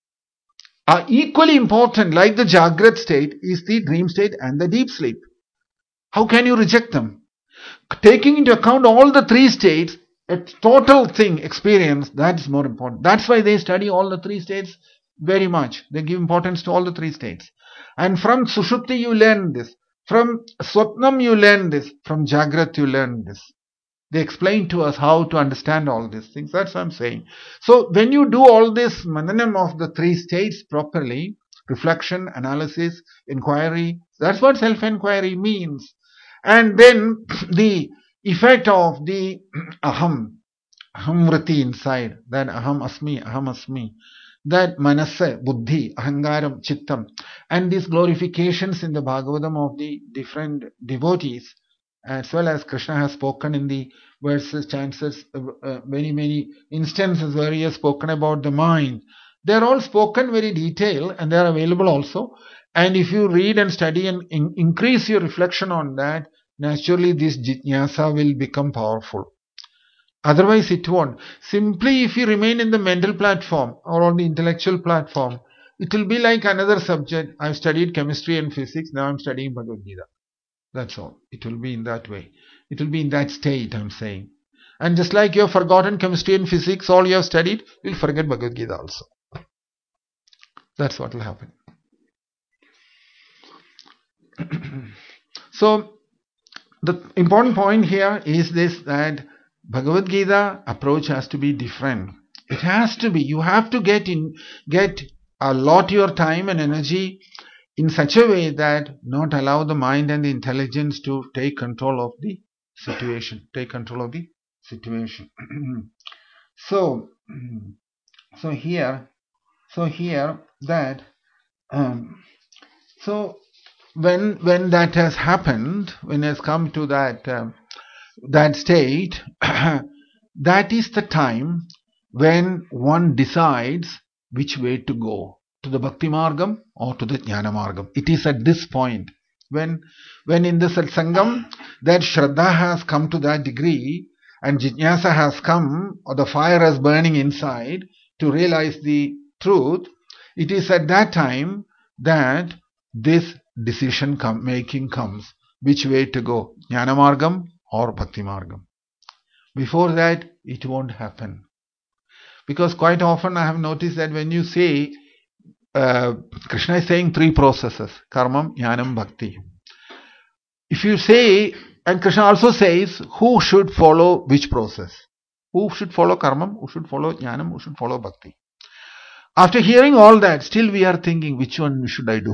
S1: Are equally important, like the Jagrat state, is the dream state and the deep sleep. How can you reject them? Taking into account all the three states, a total thing, experience, that is more important. That's why they study all the three states very much. They give importance to all the three states. And from Sushupti you learn this. From Swapnam you learn this. From Jagrat you learn this. They explain to us how to understand all these things. That's what I'm saying. So when you do all this mananam of the three states properly, reflection, analysis, inquiry, that's what self-inquiry means. And then the effect of the aham, aham vriti inside, that aham asmi, aham asmi, that manasa, buddhi, ahangaram, chittam, and these glorifications in the Bhagavatam of the different devotees, as well as Krishna has spoken in the verses, chances, uh, uh, many, many instances where he has spoken about the mind. They are all spoken very detailed and they are available also. And if you read and study and in- increase your reflection on that, naturally this jitnyasa will become powerful. Otherwise it won't. Simply if you remain in the mental platform or on the intellectual platform, it will be like another subject. I've studied chemistry and physics, now I'm studying Bhagavad Gita. That's all. It will be in that way. It will be in that state, I'm saying. And just like you have forgotten chemistry and physics, all you have studied, you'll forget Bhagavad Gita also. That's what will happen. So, the important point here is this, that Bhagavad Gita approach has to be different. It has to be. You have to get in, get a lot your time and energy in such a way that not allow the mind and the intelligence to take control of the situation. Take control of the situation. so, so here, so here that, um, so when when that has happened, when it has come to that um, that state, that is the time when one decides which way to go, to the Bhakti Margam or to the Jnana Margam. It is at this point, when when in the Satsangam, that Shraddha has come to that degree, and Jijnasa has come, or the fire is burning inside, to realize the truth. It is at that time that this decision com- making comes, which way to go, Jnana Margam or Bhakti Margam. Before that, it won't happen. Because quite often I have noticed that when you say, uh, Krishna is saying three processes, Karmam, Jnanam, Bhakti. If you say, and Krishna also says, who should follow which process? Who should follow Karmam? Who should follow Jnanam? Who should follow Bhakti? After hearing all that, still we are thinking, which one should I do?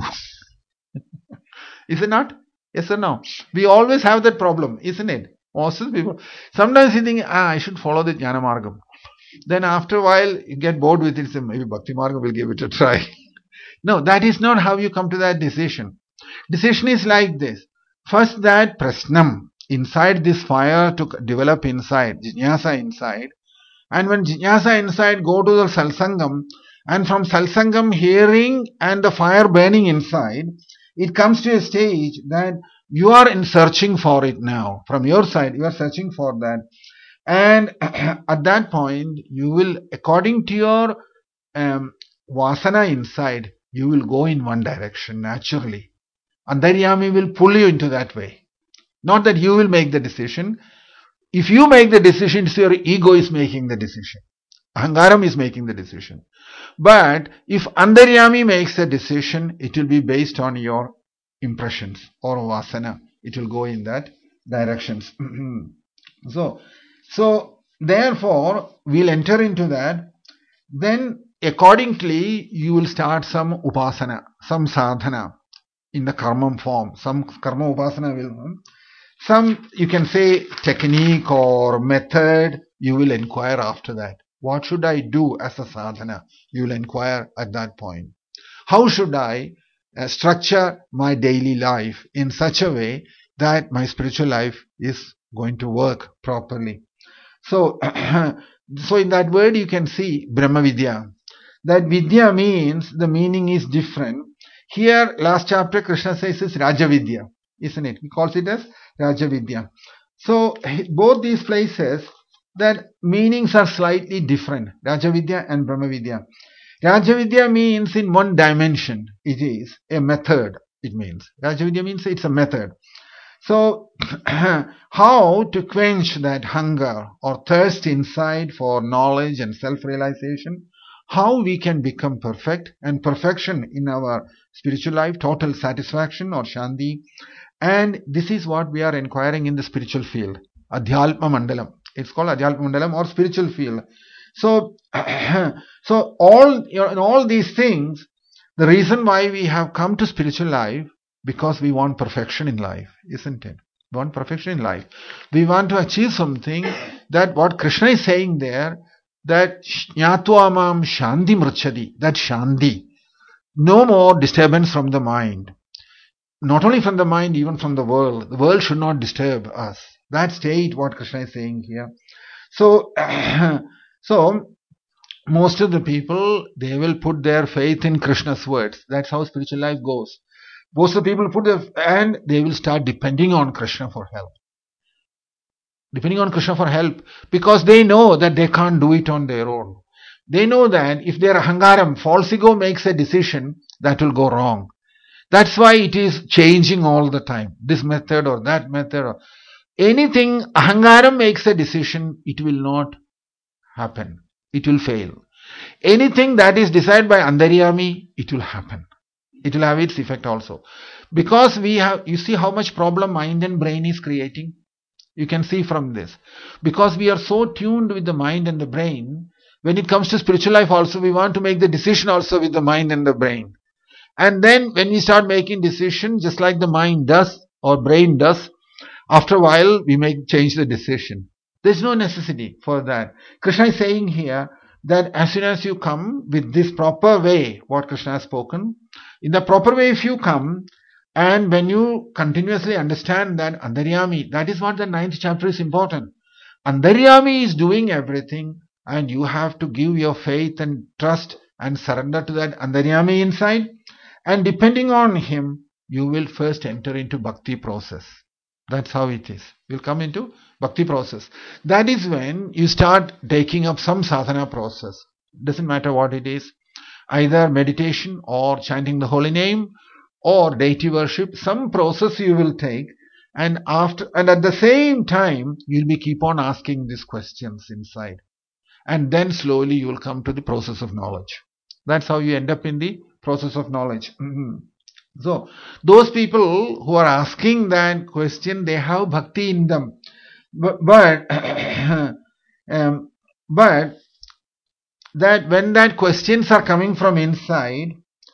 S1: Is it not? Yes or no? We always have that problem, isn't it? Most of the people. Sometimes you think, ah, I should follow the Jnana Margam. Then after a while, you get bored with it, say, maybe Bhakti Margam will give it a try. No, that is not how you come to that decision. Decision is like this. First, that prasnam, inside this fire to develop inside, Jnana inside. And when Jnana inside go to the Salsangam, and from Salsangam hearing and the fire burning inside, it comes to a stage that you are in searching for it now. From your side, you are searching for that. And at that point, you will, according to your um, vasana inside, you will go in one direction naturally. Antaryami will pull you into that way. Not that you will make the decision. If you make the decision, it's your ego is making the decision. Ahangaram is making the decision. But if Antaryami makes a decision, it will be based on your impressions or vasana. It will go in that directions. so, so therefore, we'll enter into that. Then accordingly, you will start some upasana, some sadhana in the karma form. Some karma upasana will, some you can say technique or method, you will inquire after that. What should I do as a sadhana? You will inquire at that point. How should I uh, structure my daily life in such a way that my spiritual life is going to work properly? So, so in that word you can see Brahma Vidya. That Vidya means, the meaning is different. Here, last chapter, Krishna says is Raja Vidya, isn't it? He calls it as Raja Vidya. So, both these places, that meanings are slightly different. Raja Vidya and Brahma Vidya. Raja Vidya means in one dimension. It is a method. It means. Raja Vidya means it's a method. So, how to quench that hunger or thirst inside for knowledge and self-realization, how we can become perfect, and perfection in our spiritual life, total satisfaction or shanti. And this is what we are inquiring in the spiritual field, Adhyalpa Mandalam. It's called Adhyalpa Mandalam or spiritual field. So, so all, you know, in all these things, the reason why we have come to spiritual life, because we want perfection in life, isn't it? We want perfection in life. We want to achieve something that what Krishna is saying there, that Jnatva Mam Shanti Mrchadi, that Shanti. No more disturbance from the mind. Not only from the mind, even from the world. The world should not disturb us. That state, what Krishna is saying here. So, so most of the people, they will put their faith in Krishna's words. That's how spiritual life goes. Most of the people put their, and they will start depending on Krishna for help. depending on Krishna for help, because they know that they can't do it on their own. They know that if their ahangaram, false ego, makes a decision, that will go wrong. That's why it is changing all the time. This method or that method. Or anything, ahangaram makes a decision, it will not happen. It will fail. Anything that is decided by Antaryami, it will happen. It will have its effect also. Because we have, you see how much problem mind and brain is creating? You can see from this. Because we are so tuned with the mind and the brain, when it comes to spiritual life also, we want to make the decision also with the mind and the brain. And then when we start making decisions, just like the mind does or brain does, after a while we may change the decision. There's no necessity for that. Krishna is saying here that as soon as you come with this proper way, what Krishna has spoken, in the proper way if you come, and when you continuously understand that Antaryami, that is what the ninth chapter is important. Antaryami is doing everything, and you have to give your faith and trust and surrender to that Antaryami inside. And depending on him, you will first enter into bhakti process. That's how it is. You'll come into bhakti process. That is when you start taking up some sadhana process. Doesn't matter what it is. Either meditation or chanting the holy name or deity worship. Some process you will take, and after and at the same time you'll be keep on asking these questions inside. And then slowly you will come to the process of knowledge. That's how you end up in the process of knowledge. Mm-hmm. So, those people who are asking that question, they have bhakti in them. But, but, um, but that when that questions are coming from inside,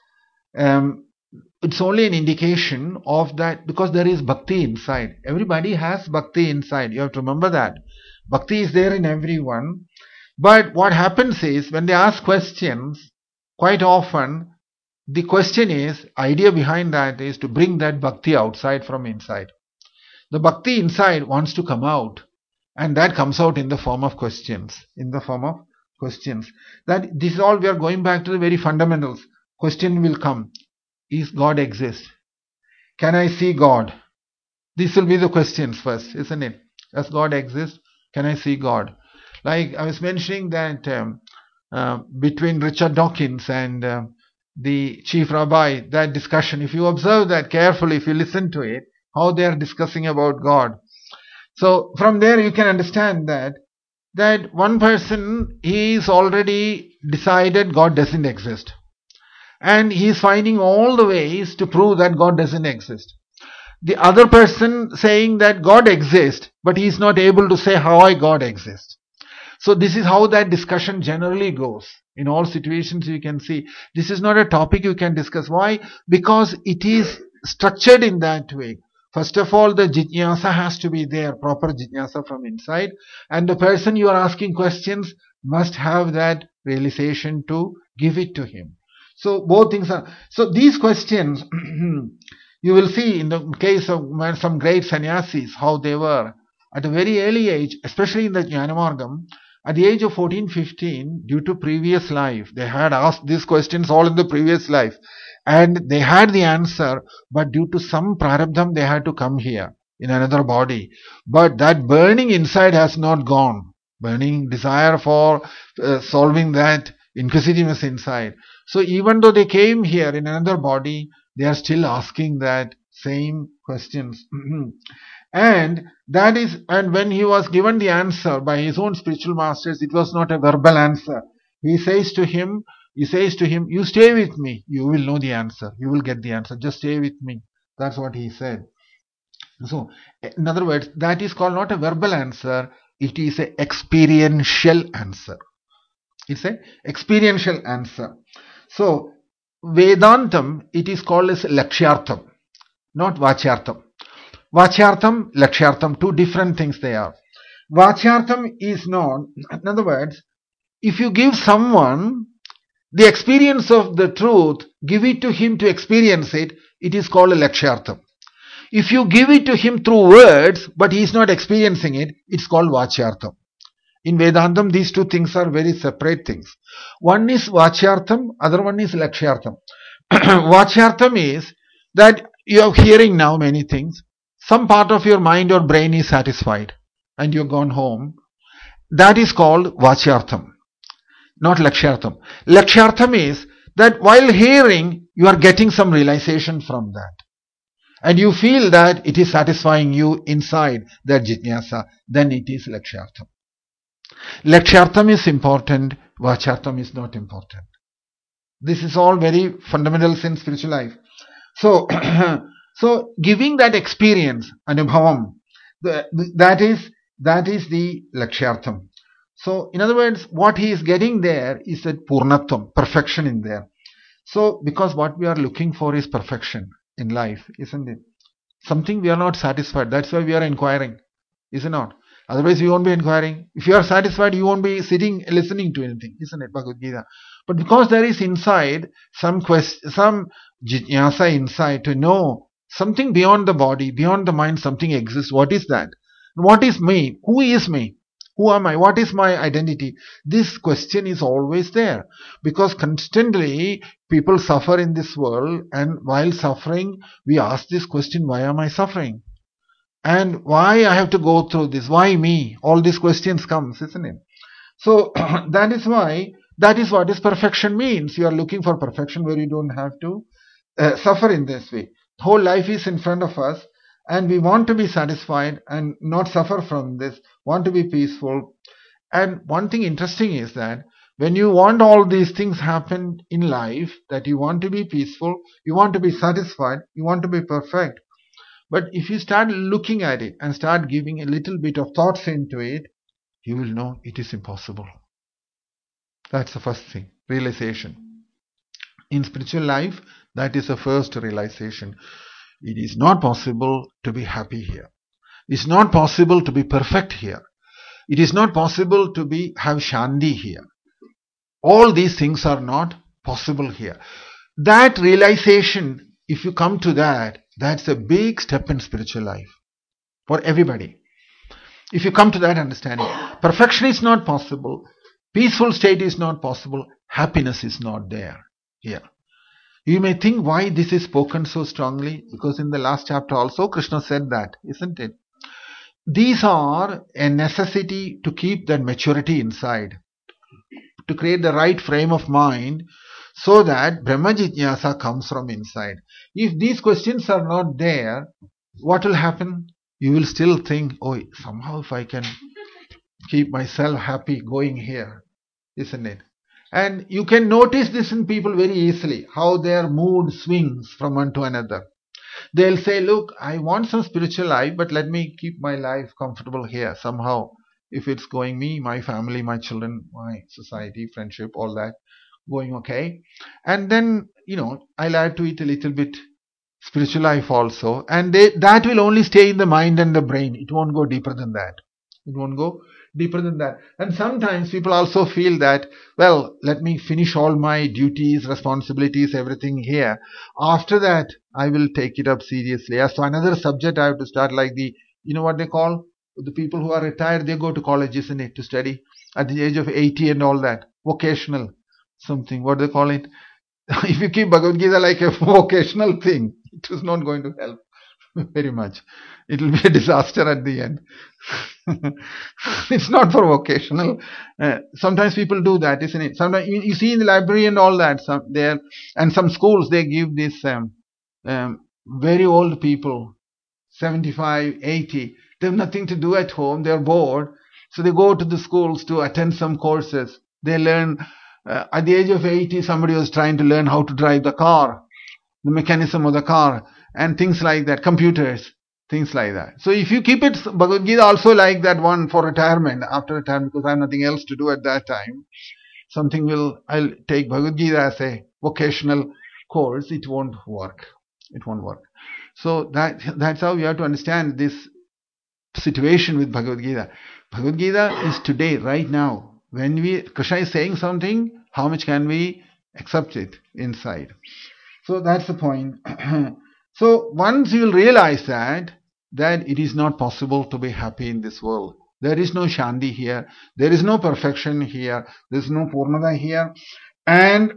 S1: um, it's only an indication of that, because there is bhakti inside. Everybody has bhakti inside. You have to remember that. Bhakti is there in everyone. But what happens is, when they ask questions, quite often, the question is, idea behind that is to bring that bhakti outside from inside. The bhakti inside wants to come out, and that comes out in the form of questions. In the form of questions. That this is all we are going back to the very fundamentals. Question will come. Is God exist? Can I see God? These will be the questions first, isn't it? Does God exist? Can I see God? Like I was mentioning that um, uh, between Richard Dawkins and uh, the chief rabbi, that discussion, if you observe that carefully, if you listen to it, how they are discussing about God. So from there you can understand that that one person, he is already decided God doesn't exist. And he is finding all the ways to prove that God doesn't exist. The other person saying that God exists, but he is not able to say how I God exists. So this is how that discussion generally goes. In all situations you can see, this is not a topic you can discuss. Why? Because it is structured in that way. First of all, the jijnasa has to be there, proper jijnasa from inside. And the person you are asking questions must have that realization to give it to him. So both things are, so these questions, you will see in the case of some great sannyasis, how they were at a very early age, especially in the Jnanamargam, at the age of fourteen, fifteen, due to previous life, they had asked these questions all in the previous life. And they had the answer, but due to some prarabdham, they had to come here in another body. But that burning inside has not gone. Burning desire for uh, solving that inquisitiveness inside. So even though they came here in another body, they are still asking that same questions. And that is, and when he was given the answer by his own spiritual masters, it was not a verbal answer. He says to him, he says to him, you stay with me, you will know the answer, you will get the answer, just stay with me. That's what he said. So, in other words, that is called not a verbal answer, it is an experiential answer. It's an experiential answer. So, Vedantam, it is called as Lakshyartham, not Vachyartham. Vachyartham, Lakshyartham, two different things they are. Vachyartham is known, in other words, if you give someone the experience of the truth, give it to him to experience it, it is called a Lakshyartham. If you give it to him through words, but he is not experiencing it, it's called Vachyartham. In Vedantam, these two things are very separate things. One is Vachyartham, other one is Lakshyartham. Vachyartham is that you are hearing now many things. Some part of your mind or brain is satisfied. and you're gone home, that is called Vachyartham, not Lakshyartham. Lakshyartham is that while hearing, you are getting some realization from that. And you feel that it is satisfying you inside that jitnyasa, then it is Lakshyartham. Lakshyartham is important, Vachyartham is not important. This is all very fundamentals in spiritual life. So, so giving that experience, anubhavam, the, that is that is the Lakshyartham. So, in other words, what he is getting there is that purnatvam, perfection in there. So, because what we are looking for is perfection in life, isn't it? Something we are not satisfied. That's why we are inquiring, is it not? Otherwise, we won't be inquiring. If you are satisfied, you won't be sitting listening to anything, isn't it, Bhagavad Gita? But because there is inside some quest, some jitnyasa inside to know something beyond the body, beyond the mind, something exists. What is that? What is me? Who is me? Who am I? What is my identity? This question is always there because constantly people suffer in this world, and while suffering, we ask this question: why am I suffering? And why I have to go through this? Why me? All these questions comes, isn't it? So that is why, that is what is perfection means. You are looking for perfection where you don't have to uh, suffer in this way. The whole life is in front of us, and we want to be satisfied and not suffer from this, want to be peaceful. And one thing interesting is that when you want all these things happen in life, that you want to be peaceful, you want to be satisfied, you want to be perfect. But if you start looking at it and start giving a little bit of thoughts into it, you will know it is impossible. That's the first thing, realization. In spiritual life, that is the first realization. It is not possible to be happy here. It's not possible to be perfect here. It is not possible to be have shanti here. All these things are not possible here. That realization, if you come to that, that's a big step in spiritual life for everybody. If you come to that understanding, perfection is not possible, peaceful state is not possible, happiness is not there here. You may think why this is spoken so strongly, because in the last chapter also Krishna said that, isn't it? These are a necessity to keep that maturity inside, to create the right frame of mind, so that Brahma Jitnyasa comes from inside. If these questions are not there, what will happen? You will still think, oh, somehow if I can keep myself happy going here, isn't it? And you can notice this in people very easily, how their mood swings from one to another. They'll say, look, I want some spiritual life, but let me keep my life comfortable here somehow. If it's going me, my family, my children, my society, friendship, all that, going okay. And then, you know, I'll add to it a little bit spiritual life also. And they, that will only stay in the mind and the brain. It won't go deeper than that. It won't go deeper than that. And sometimes people also feel that, well, let me finish all my duties, responsibilities, everything here. After that, I will take it up seriously. As to another subject, I have to start like the, you know what they call? The people who are retired, they go to college, isn't it, to study at the age of eighty and all that. Vocational something, what do they call it? If you keep Bhagavad Gita like a vocational thing, it is not going to help very much. It will be a disaster at the end. It's not for vocational. Uh, sometimes people do that, isn't it? Sometimes you, you see in the library and all that, some there, and some schools they give this um, um, very old people, seventy-five, eighty. They have nothing to do at home. They are bored, so they go to the schools to attend some courses. They learn. Uh, at the age of eighty, somebody was trying to learn how to drive the car, the mechanism of the car, and things like that, computers, things like that. So if you keep it, Bhagavad Gita also like that one for retirement, after retirement, because I have nothing else to do at that time, something will, I'll take Bhagavad Gita as a vocational course, it won't work. It won't work. So that that's how we have to understand this situation with Bhagavad Gita. Bhagavad Gita is today, right now. When we Krishna is saying something, how much can we accept it inside? So that's the point. So once you will realize that, that it is not possible to be happy in this world. There is no shanti here. There is no perfection here. There is no purnata here. And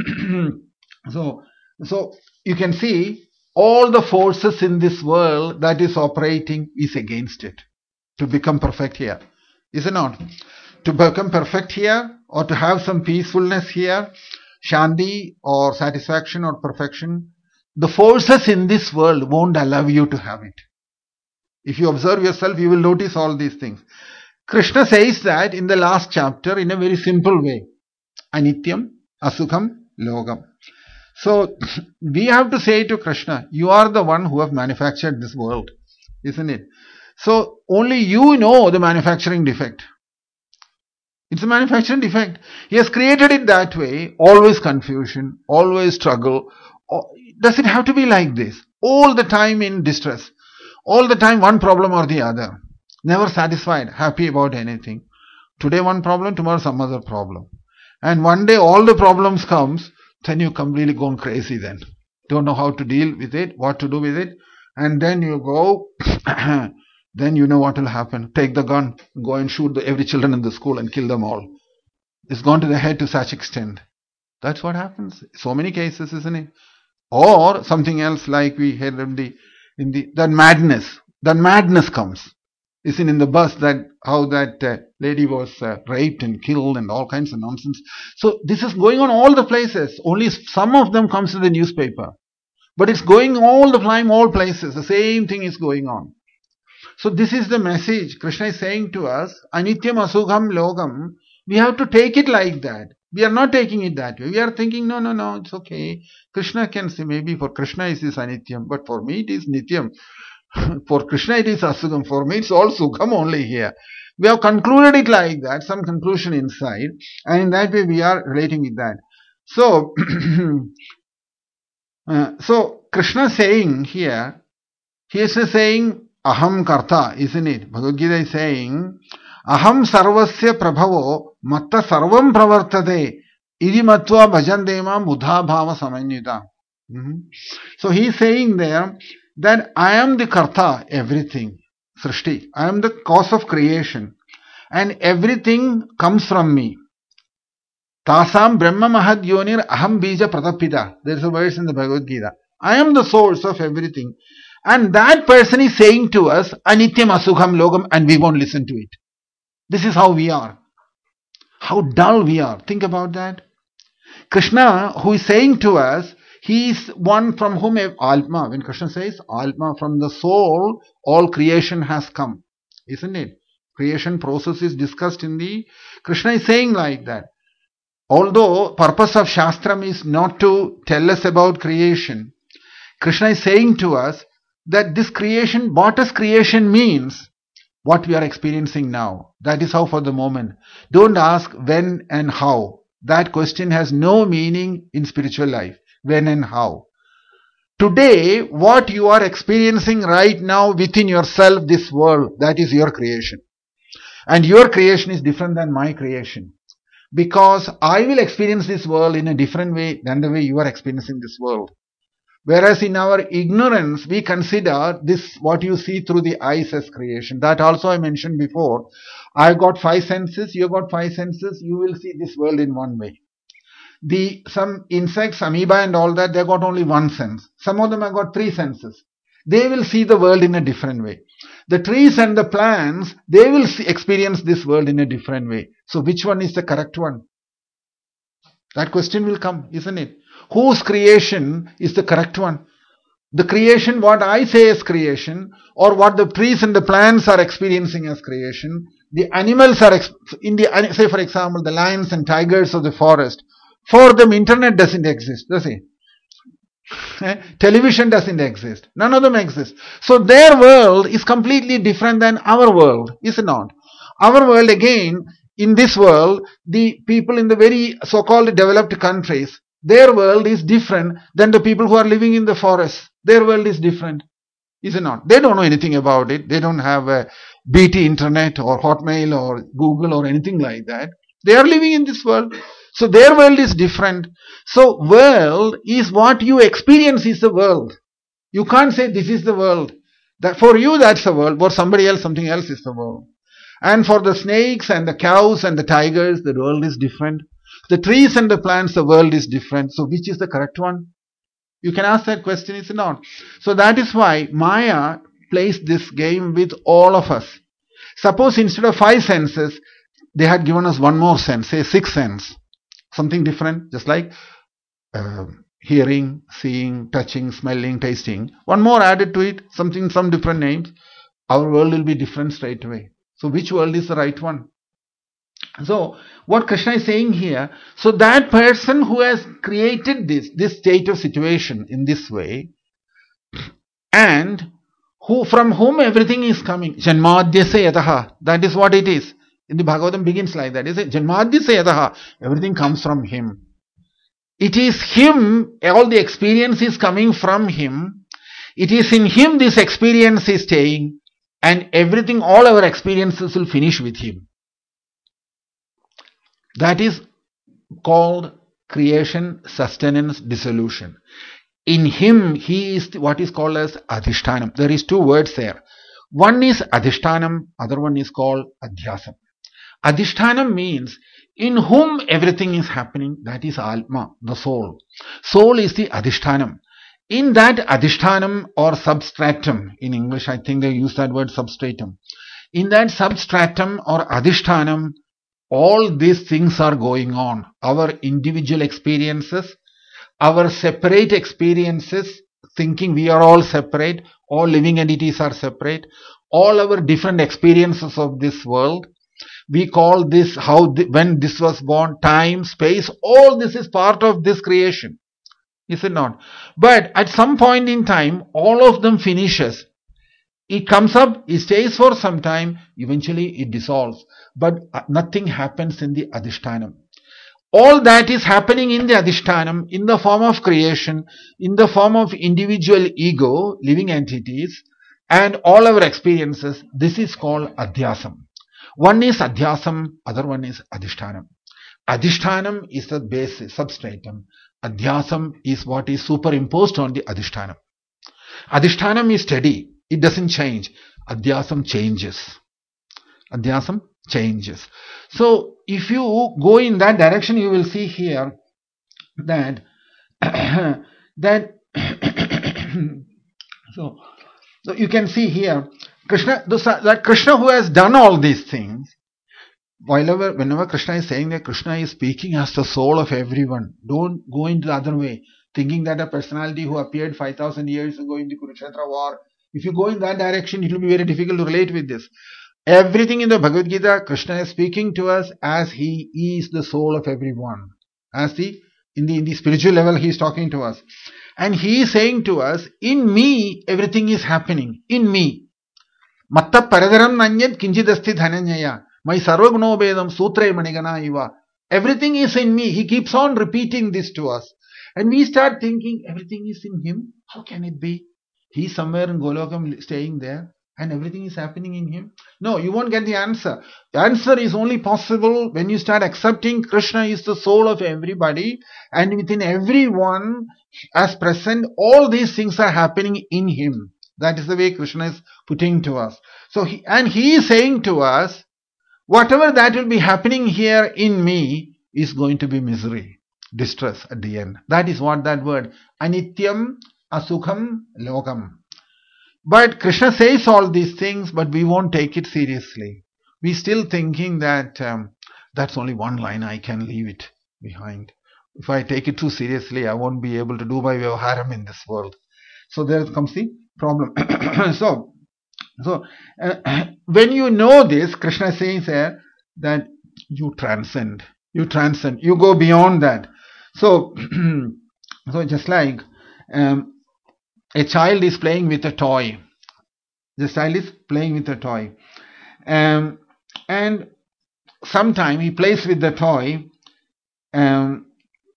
S1: so, so you can see all the forces in this world that is operating is against it. to become perfect here. Is it not? To become perfect here, or to have some peacefulness here, shanti or satisfaction or perfection, the forces in this world won't allow you to have it. If you observe yourself, you will notice all these things. Krishna says that in the last chapter in a very simple way. Anityam, Asukham, Logam. So, we have to say to Krishna, you are the one who have manufactured this world. Isn't it? So, only you know the manufacturing defect. It's a manufacturing defect. He has created it that way. Always confusion, always struggle. Does it have to be like this? All the time in distress. All the time one problem or the other. Never satisfied, happy about anything. Today one problem, tomorrow some other problem. And one day all the problems comes, then you completely gone crazy then. Don't know how to deal with it, what to do with it. And then you go, then you know what will happen. Take the gun, go and shoot the, every children in the school and kill them all. It's gone to the head to such extent. That's what happens. So many cases, isn't it? Or something else like we had in the, in the, that madness. That madness comes. Isn't in the bus that how that uh, lady was uh, raped and killed and all kinds of nonsense. So this is going on all the places. Only some of them comes to the newspaper. But it's going all the time, all places. The same thing is going on. So this is the message Krishna is saying to us. Anityam Asukham Logam. We have to take it like that. We are not taking it that way. We are thinking, no, no, no, it's okay. Krishna can say, maybe for Krishna it is Anityam, but for me it is Nityam. For Krishna it is Asukham. For me it's all Sukham only here. We have concluded it like that, some conclusion inside, and in that way we are relating with that. So, uh, so Krishna saying here, he is saying Aham Karta, isn't it? Bhagavad Gita is saying Aham Sarvasya Prabhavo Matta Sarvam Pravartate Idi Matva Bhajandema Mudha Bhava Samanyuta. Mm-hmm. So he is saying there that I am the Karta, everything, Srishti. I am the cause of creation. And everything comes from me. Tasam Brahma Mahad Yonir Aham Bija Pratapita. There is a verse in the Bhagavad Gita. I am the source of everything. And that person is saying to us, Anityam Asukham Logam, and we won't listen to it. This is how we are. How dull we are. Think about that. Krishna, who is saying to us, he is one from whom Atma, when Krishna says Atma, from the soul, all creation has come. Isn't it? Creation process is discussed in the, Krishna is saying like that. Although purpose of Shastram is not to tell us about creation, Krishna is saying to us that this creation, what does creation means? What we are experiencing now. That is how for the moment. Don't ask when and how. That question has no meaning in spiritual life. When and how. Today, what you are experiencing right now within yourself, this world, that is your creation. And your creation is different than my creation. Because I will experience this world in a different way than the way you are experiencing this world. Whereas in our ignorance, we consider this, what you see through the eyes as creation. That also I mentioned before. I've got five senses, you've got five senses, you will see this world in one way. The, some insects, amoeba and all that, they got only one sense. Some of them have got three senses. They will see the world in a different way. The trees and the plants, they will see, experience this world in a different way. So which one is the correct one? That question will come, isn't it? Whose creation is the correct one? The creation, what I say is creation, or what the trees and the plants are experiencing as creation, the animals are, in the, say for example, the lions and tigers of the forest, for them internet doesn't exist, does it? Television doesn't exist. None of them exist. So their world is completely different than our world, is it not? Our world again, in this world, the people in the very so-called developed countries, their world is different than the people who are living in the forest. Their world is different, is it not? They don't know anything about it. They don't have a B T internet or Hotmail or Google or anything like that. They are living in this world. So their world is different. So world is what you experience is the world. You can't say this is the world. That for you that's the world. For somebody else, something else is the world. And for the snakes and the cows and the tigers, the world is different. The trees and the plants, the world is different. So which is the correct one? You can ask that question, is it not? So that is why Maya plays this game with all of us. Suppose instead of five senses, they had given us one more sense, say sixth sense, something different, just like uh, hearing, seeing, touching, smelling, tasting. One more added to it, something, some different names. Our world will be different straight away. So which world is the right one? So what Krishna is saying here, so that person who has created this, this state of situation in this way, and who from whom everything is coming, Janmadhyasya yataha, that is what it is. In the Bhagavatam begins like that, is it? Janmadhyasya yataha, everything comes from him. It is him, all the experience is coming from him. It is in him this experience is staying, and everything, all our experiences will finish with him. That is called creation, sustenance, dissolution. In him, he is what is called as adhishtanam. There is two words there. One is adhishtanam, other one is called adhyasam. Adhishtanam means in whom everything is happening, that is Atma, the soul. Soul is the adhishtanam. In that adhishtanam or substratum, in English I think they use that word substratum. In that substratum or adhishtanam, all these things are going on. Our individual experiences, our separate experiences, thinking we are all separate, all living entities are separate, all our different experiences of this world. We call this how, the, when this was born, time, space, all this is part of this creation. Is it not? But at some point in time, all of them finishes. It comes up, it stays for some time, eventually it dissolves. But nothing happens in the adhishtanam. All that is happening in the adhishtanam, in the form of creation, in the form of individual ego, living entities, and all our experiences, this is called adhyasam. One is adhyasam, other one is adhishtanam. Adhishtanam is the base, substratum. Adhyasam is what is superimposed on the adhishtanam. Adhishtanam is steady. It doesn't change. Adhyasam changes. Adhyasam changes. So, if you go in that direction, you will see here that that so, so you can see here Krishna, that Krishna who has done all these things. Whenever, whenever Krishna is saying that, Krishna is speaking as the soul of everyone. Don't go into the other way, thinking that a personality who appeared five thousand years ago in the Kurukshetra war, if you go in that direction, it will be very difficult to relate with this. Everything in the Bhagavad Gita, Krishna is speaking to us as he is the soul of everyone. As the, in the, in the spiritual level, he is talking to us. And he is saying to us, in me, everything is happening. In me. Matta paradaram nanyat kinchidasti dhananyaya. My sarvagunobedam sutre manigana iva. Everything is in me. He keeps on repeating this to us. And we start thinking, everything is in him. How can it be? He's somewhere in Golokam staying there, and everything is happening in him. No, you won't get the answer. The answer is only possible when you start accepting Krishna is the soul of everybody, and within everyone as present, all these things are happening in him. That is the way Krishna is putting to us. So, he, and he is saying to us, whatever that will be happening here in me is going to be misery, distress at the end. That is what that word, anityam asukham lokam. But Krishna says all these things, but we won't take it seriously. We're still thinking that um, that's only one line, I can leave it behind. If I take it too seriously, I won't be able to do my vyavaharam in this world. So there comes the problem. so, so uh, when you know this, Krishna says here that you transcend. You transcend. You go beyond that. So, so just like um, a child is playing with a toy. The child is playing with a toy. Um, and sometime he plays with the toy. Um,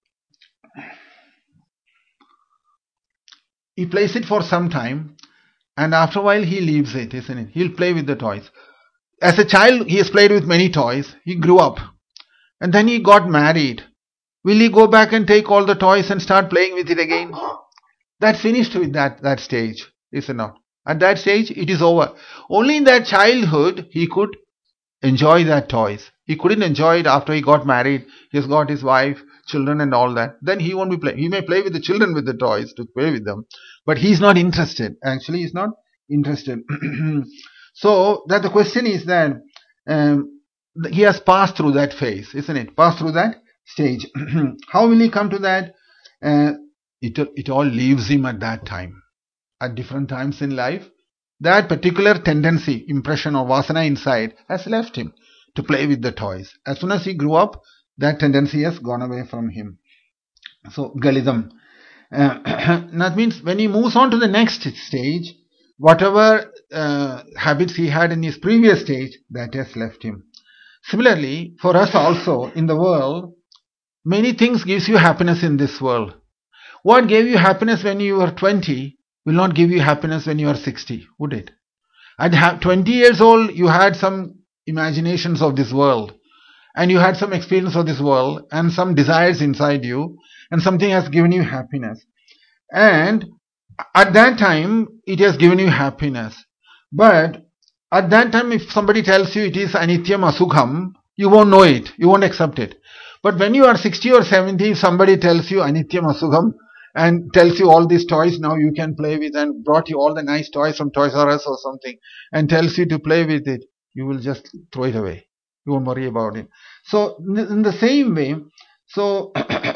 S1: he plays it for some time. And after a while he leaves it, isn't it? He'll play with the toys. As a child, he has played with many toys. He grew up. And then he got married. Will he go back and take all the toys and start playing with it again? That's finished with that, that stage, is it not? At that stage, it is over. Only in that childhood, he could enjoy that toys. He couldn't enjoy it after he got married. He has got his wife, children and all that. Then he won't be playing. He may play with the children with the toys to play with them. But he's not interested. Actually, he's not interested. So that the question is that um, he has passed through that phase, isn't it? Passed through that stage. How will he come to that? Uh, it, it all leaves him at that time. At different times in life, that particular tendency, impression or vasana inside has left him to play with the toys. As soon as he grew up, that tendency has gone away from him. So, Galizam. Uh, that means when he moves on to the next stage, whatever uh, habits he had in his previous stage, that has left him. Similarly, for us also in the world, many things gives you happiness in this world. What gave you happiness when you were twenty will not give you happiness when you are sixty, would it? At twenty years old, you had some imaginations of this world, and you had some experience of this world, and some desires inside you, and something has given you happiness. And at that time, it has given you happiness. But at that time, if somebody tells you it is anityam asukham, you won't know it, you won't accept it. But when you are sixty or seventy, if somebody tells you anityam asukham and tells you all these toys now you can play with, and brought you all the nice toys from Toys R Us or something, and tells you to play with it, you will just throw it away. You won't worry about it. So in the same way, so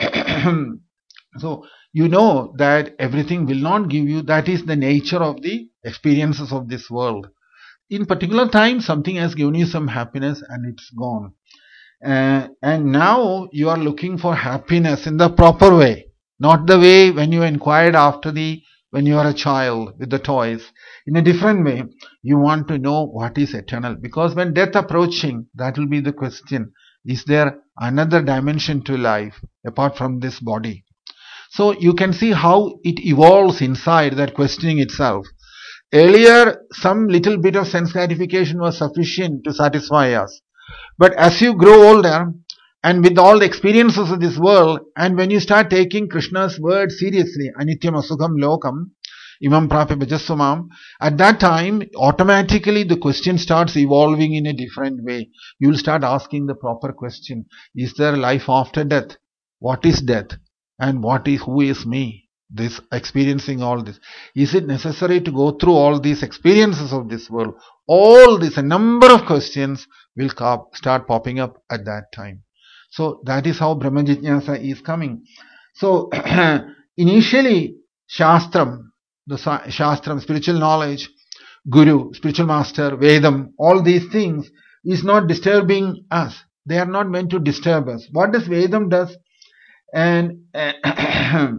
S1: so you know that everything will not give you, that is the nature of the experiences of this world. In particular time, something has given you some happiness and it's gone. Uh, and now you are looking for happiness in the proper way, not the way when you inquired after the, when you are a child with the toys. In a different way, you want to know what is eternal. Because when death approaching, that will be the question. Is there another dimension to life apart from this body? So you can see how it evolves inside that questioning itself. Earlier, some little bit of sense gratification was sufficient to satisfy us. But as you grow older, and with all the experiences of this world, and when you start taking Krishna's word seriously, anityam asukham lokam, imam prape bhajasumam, at that time, automatically the question starts evolving in a different way. You will start asking the proper question. Is there life after death? What is death? And what is, who is me? This experiencing all this. Is it necessary to go through all these experiences of this world? All this, a number of questions will start popping up at that time. So that is how Brahma Jijnasa is coming. So initially, Shastram, the Shastram, spiritual knowledge, Guru, spiritual master, Vedam, all these things is not disturbing us. They are not meant to disturb us. What does Vedam does? And uh,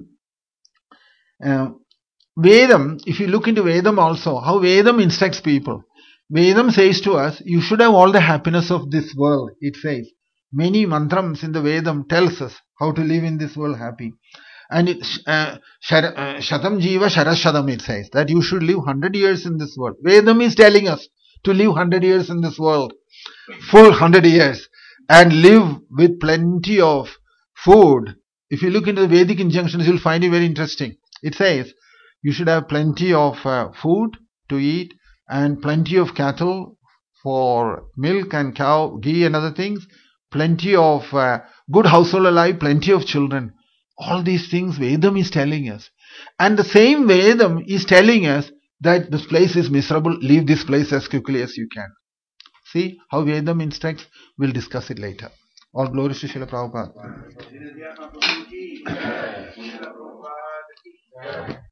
S1: uh, Vedam, if you look into Vedam also, how Vedam instructs people. Vedam says to us, you should have all the happiness of this world, it says. Many mantrams in the Vedam tells us how to live in this world happy. And it, uh, Shatam Jiva Sharashadam, it says, that you should live one hundred years in this world. Vedam is telling us to live one hundred years in this world. Full one hundred years. And live with plenty of food. If you look into the Vedic injunctions, you'll find it very interesting. It says, you should have plenty of uh, food to eat and plenty of cattle for milk and cow, ghee and other things. Plenty of uh, good household alive, plenty of children. All these things Vedam is telling us. And the same Vedam is telling us that this place is miserable, leave this place as quickly as you can. See how Vedam instructs? We'll discuss it later. All glories to Srila Prabhupada.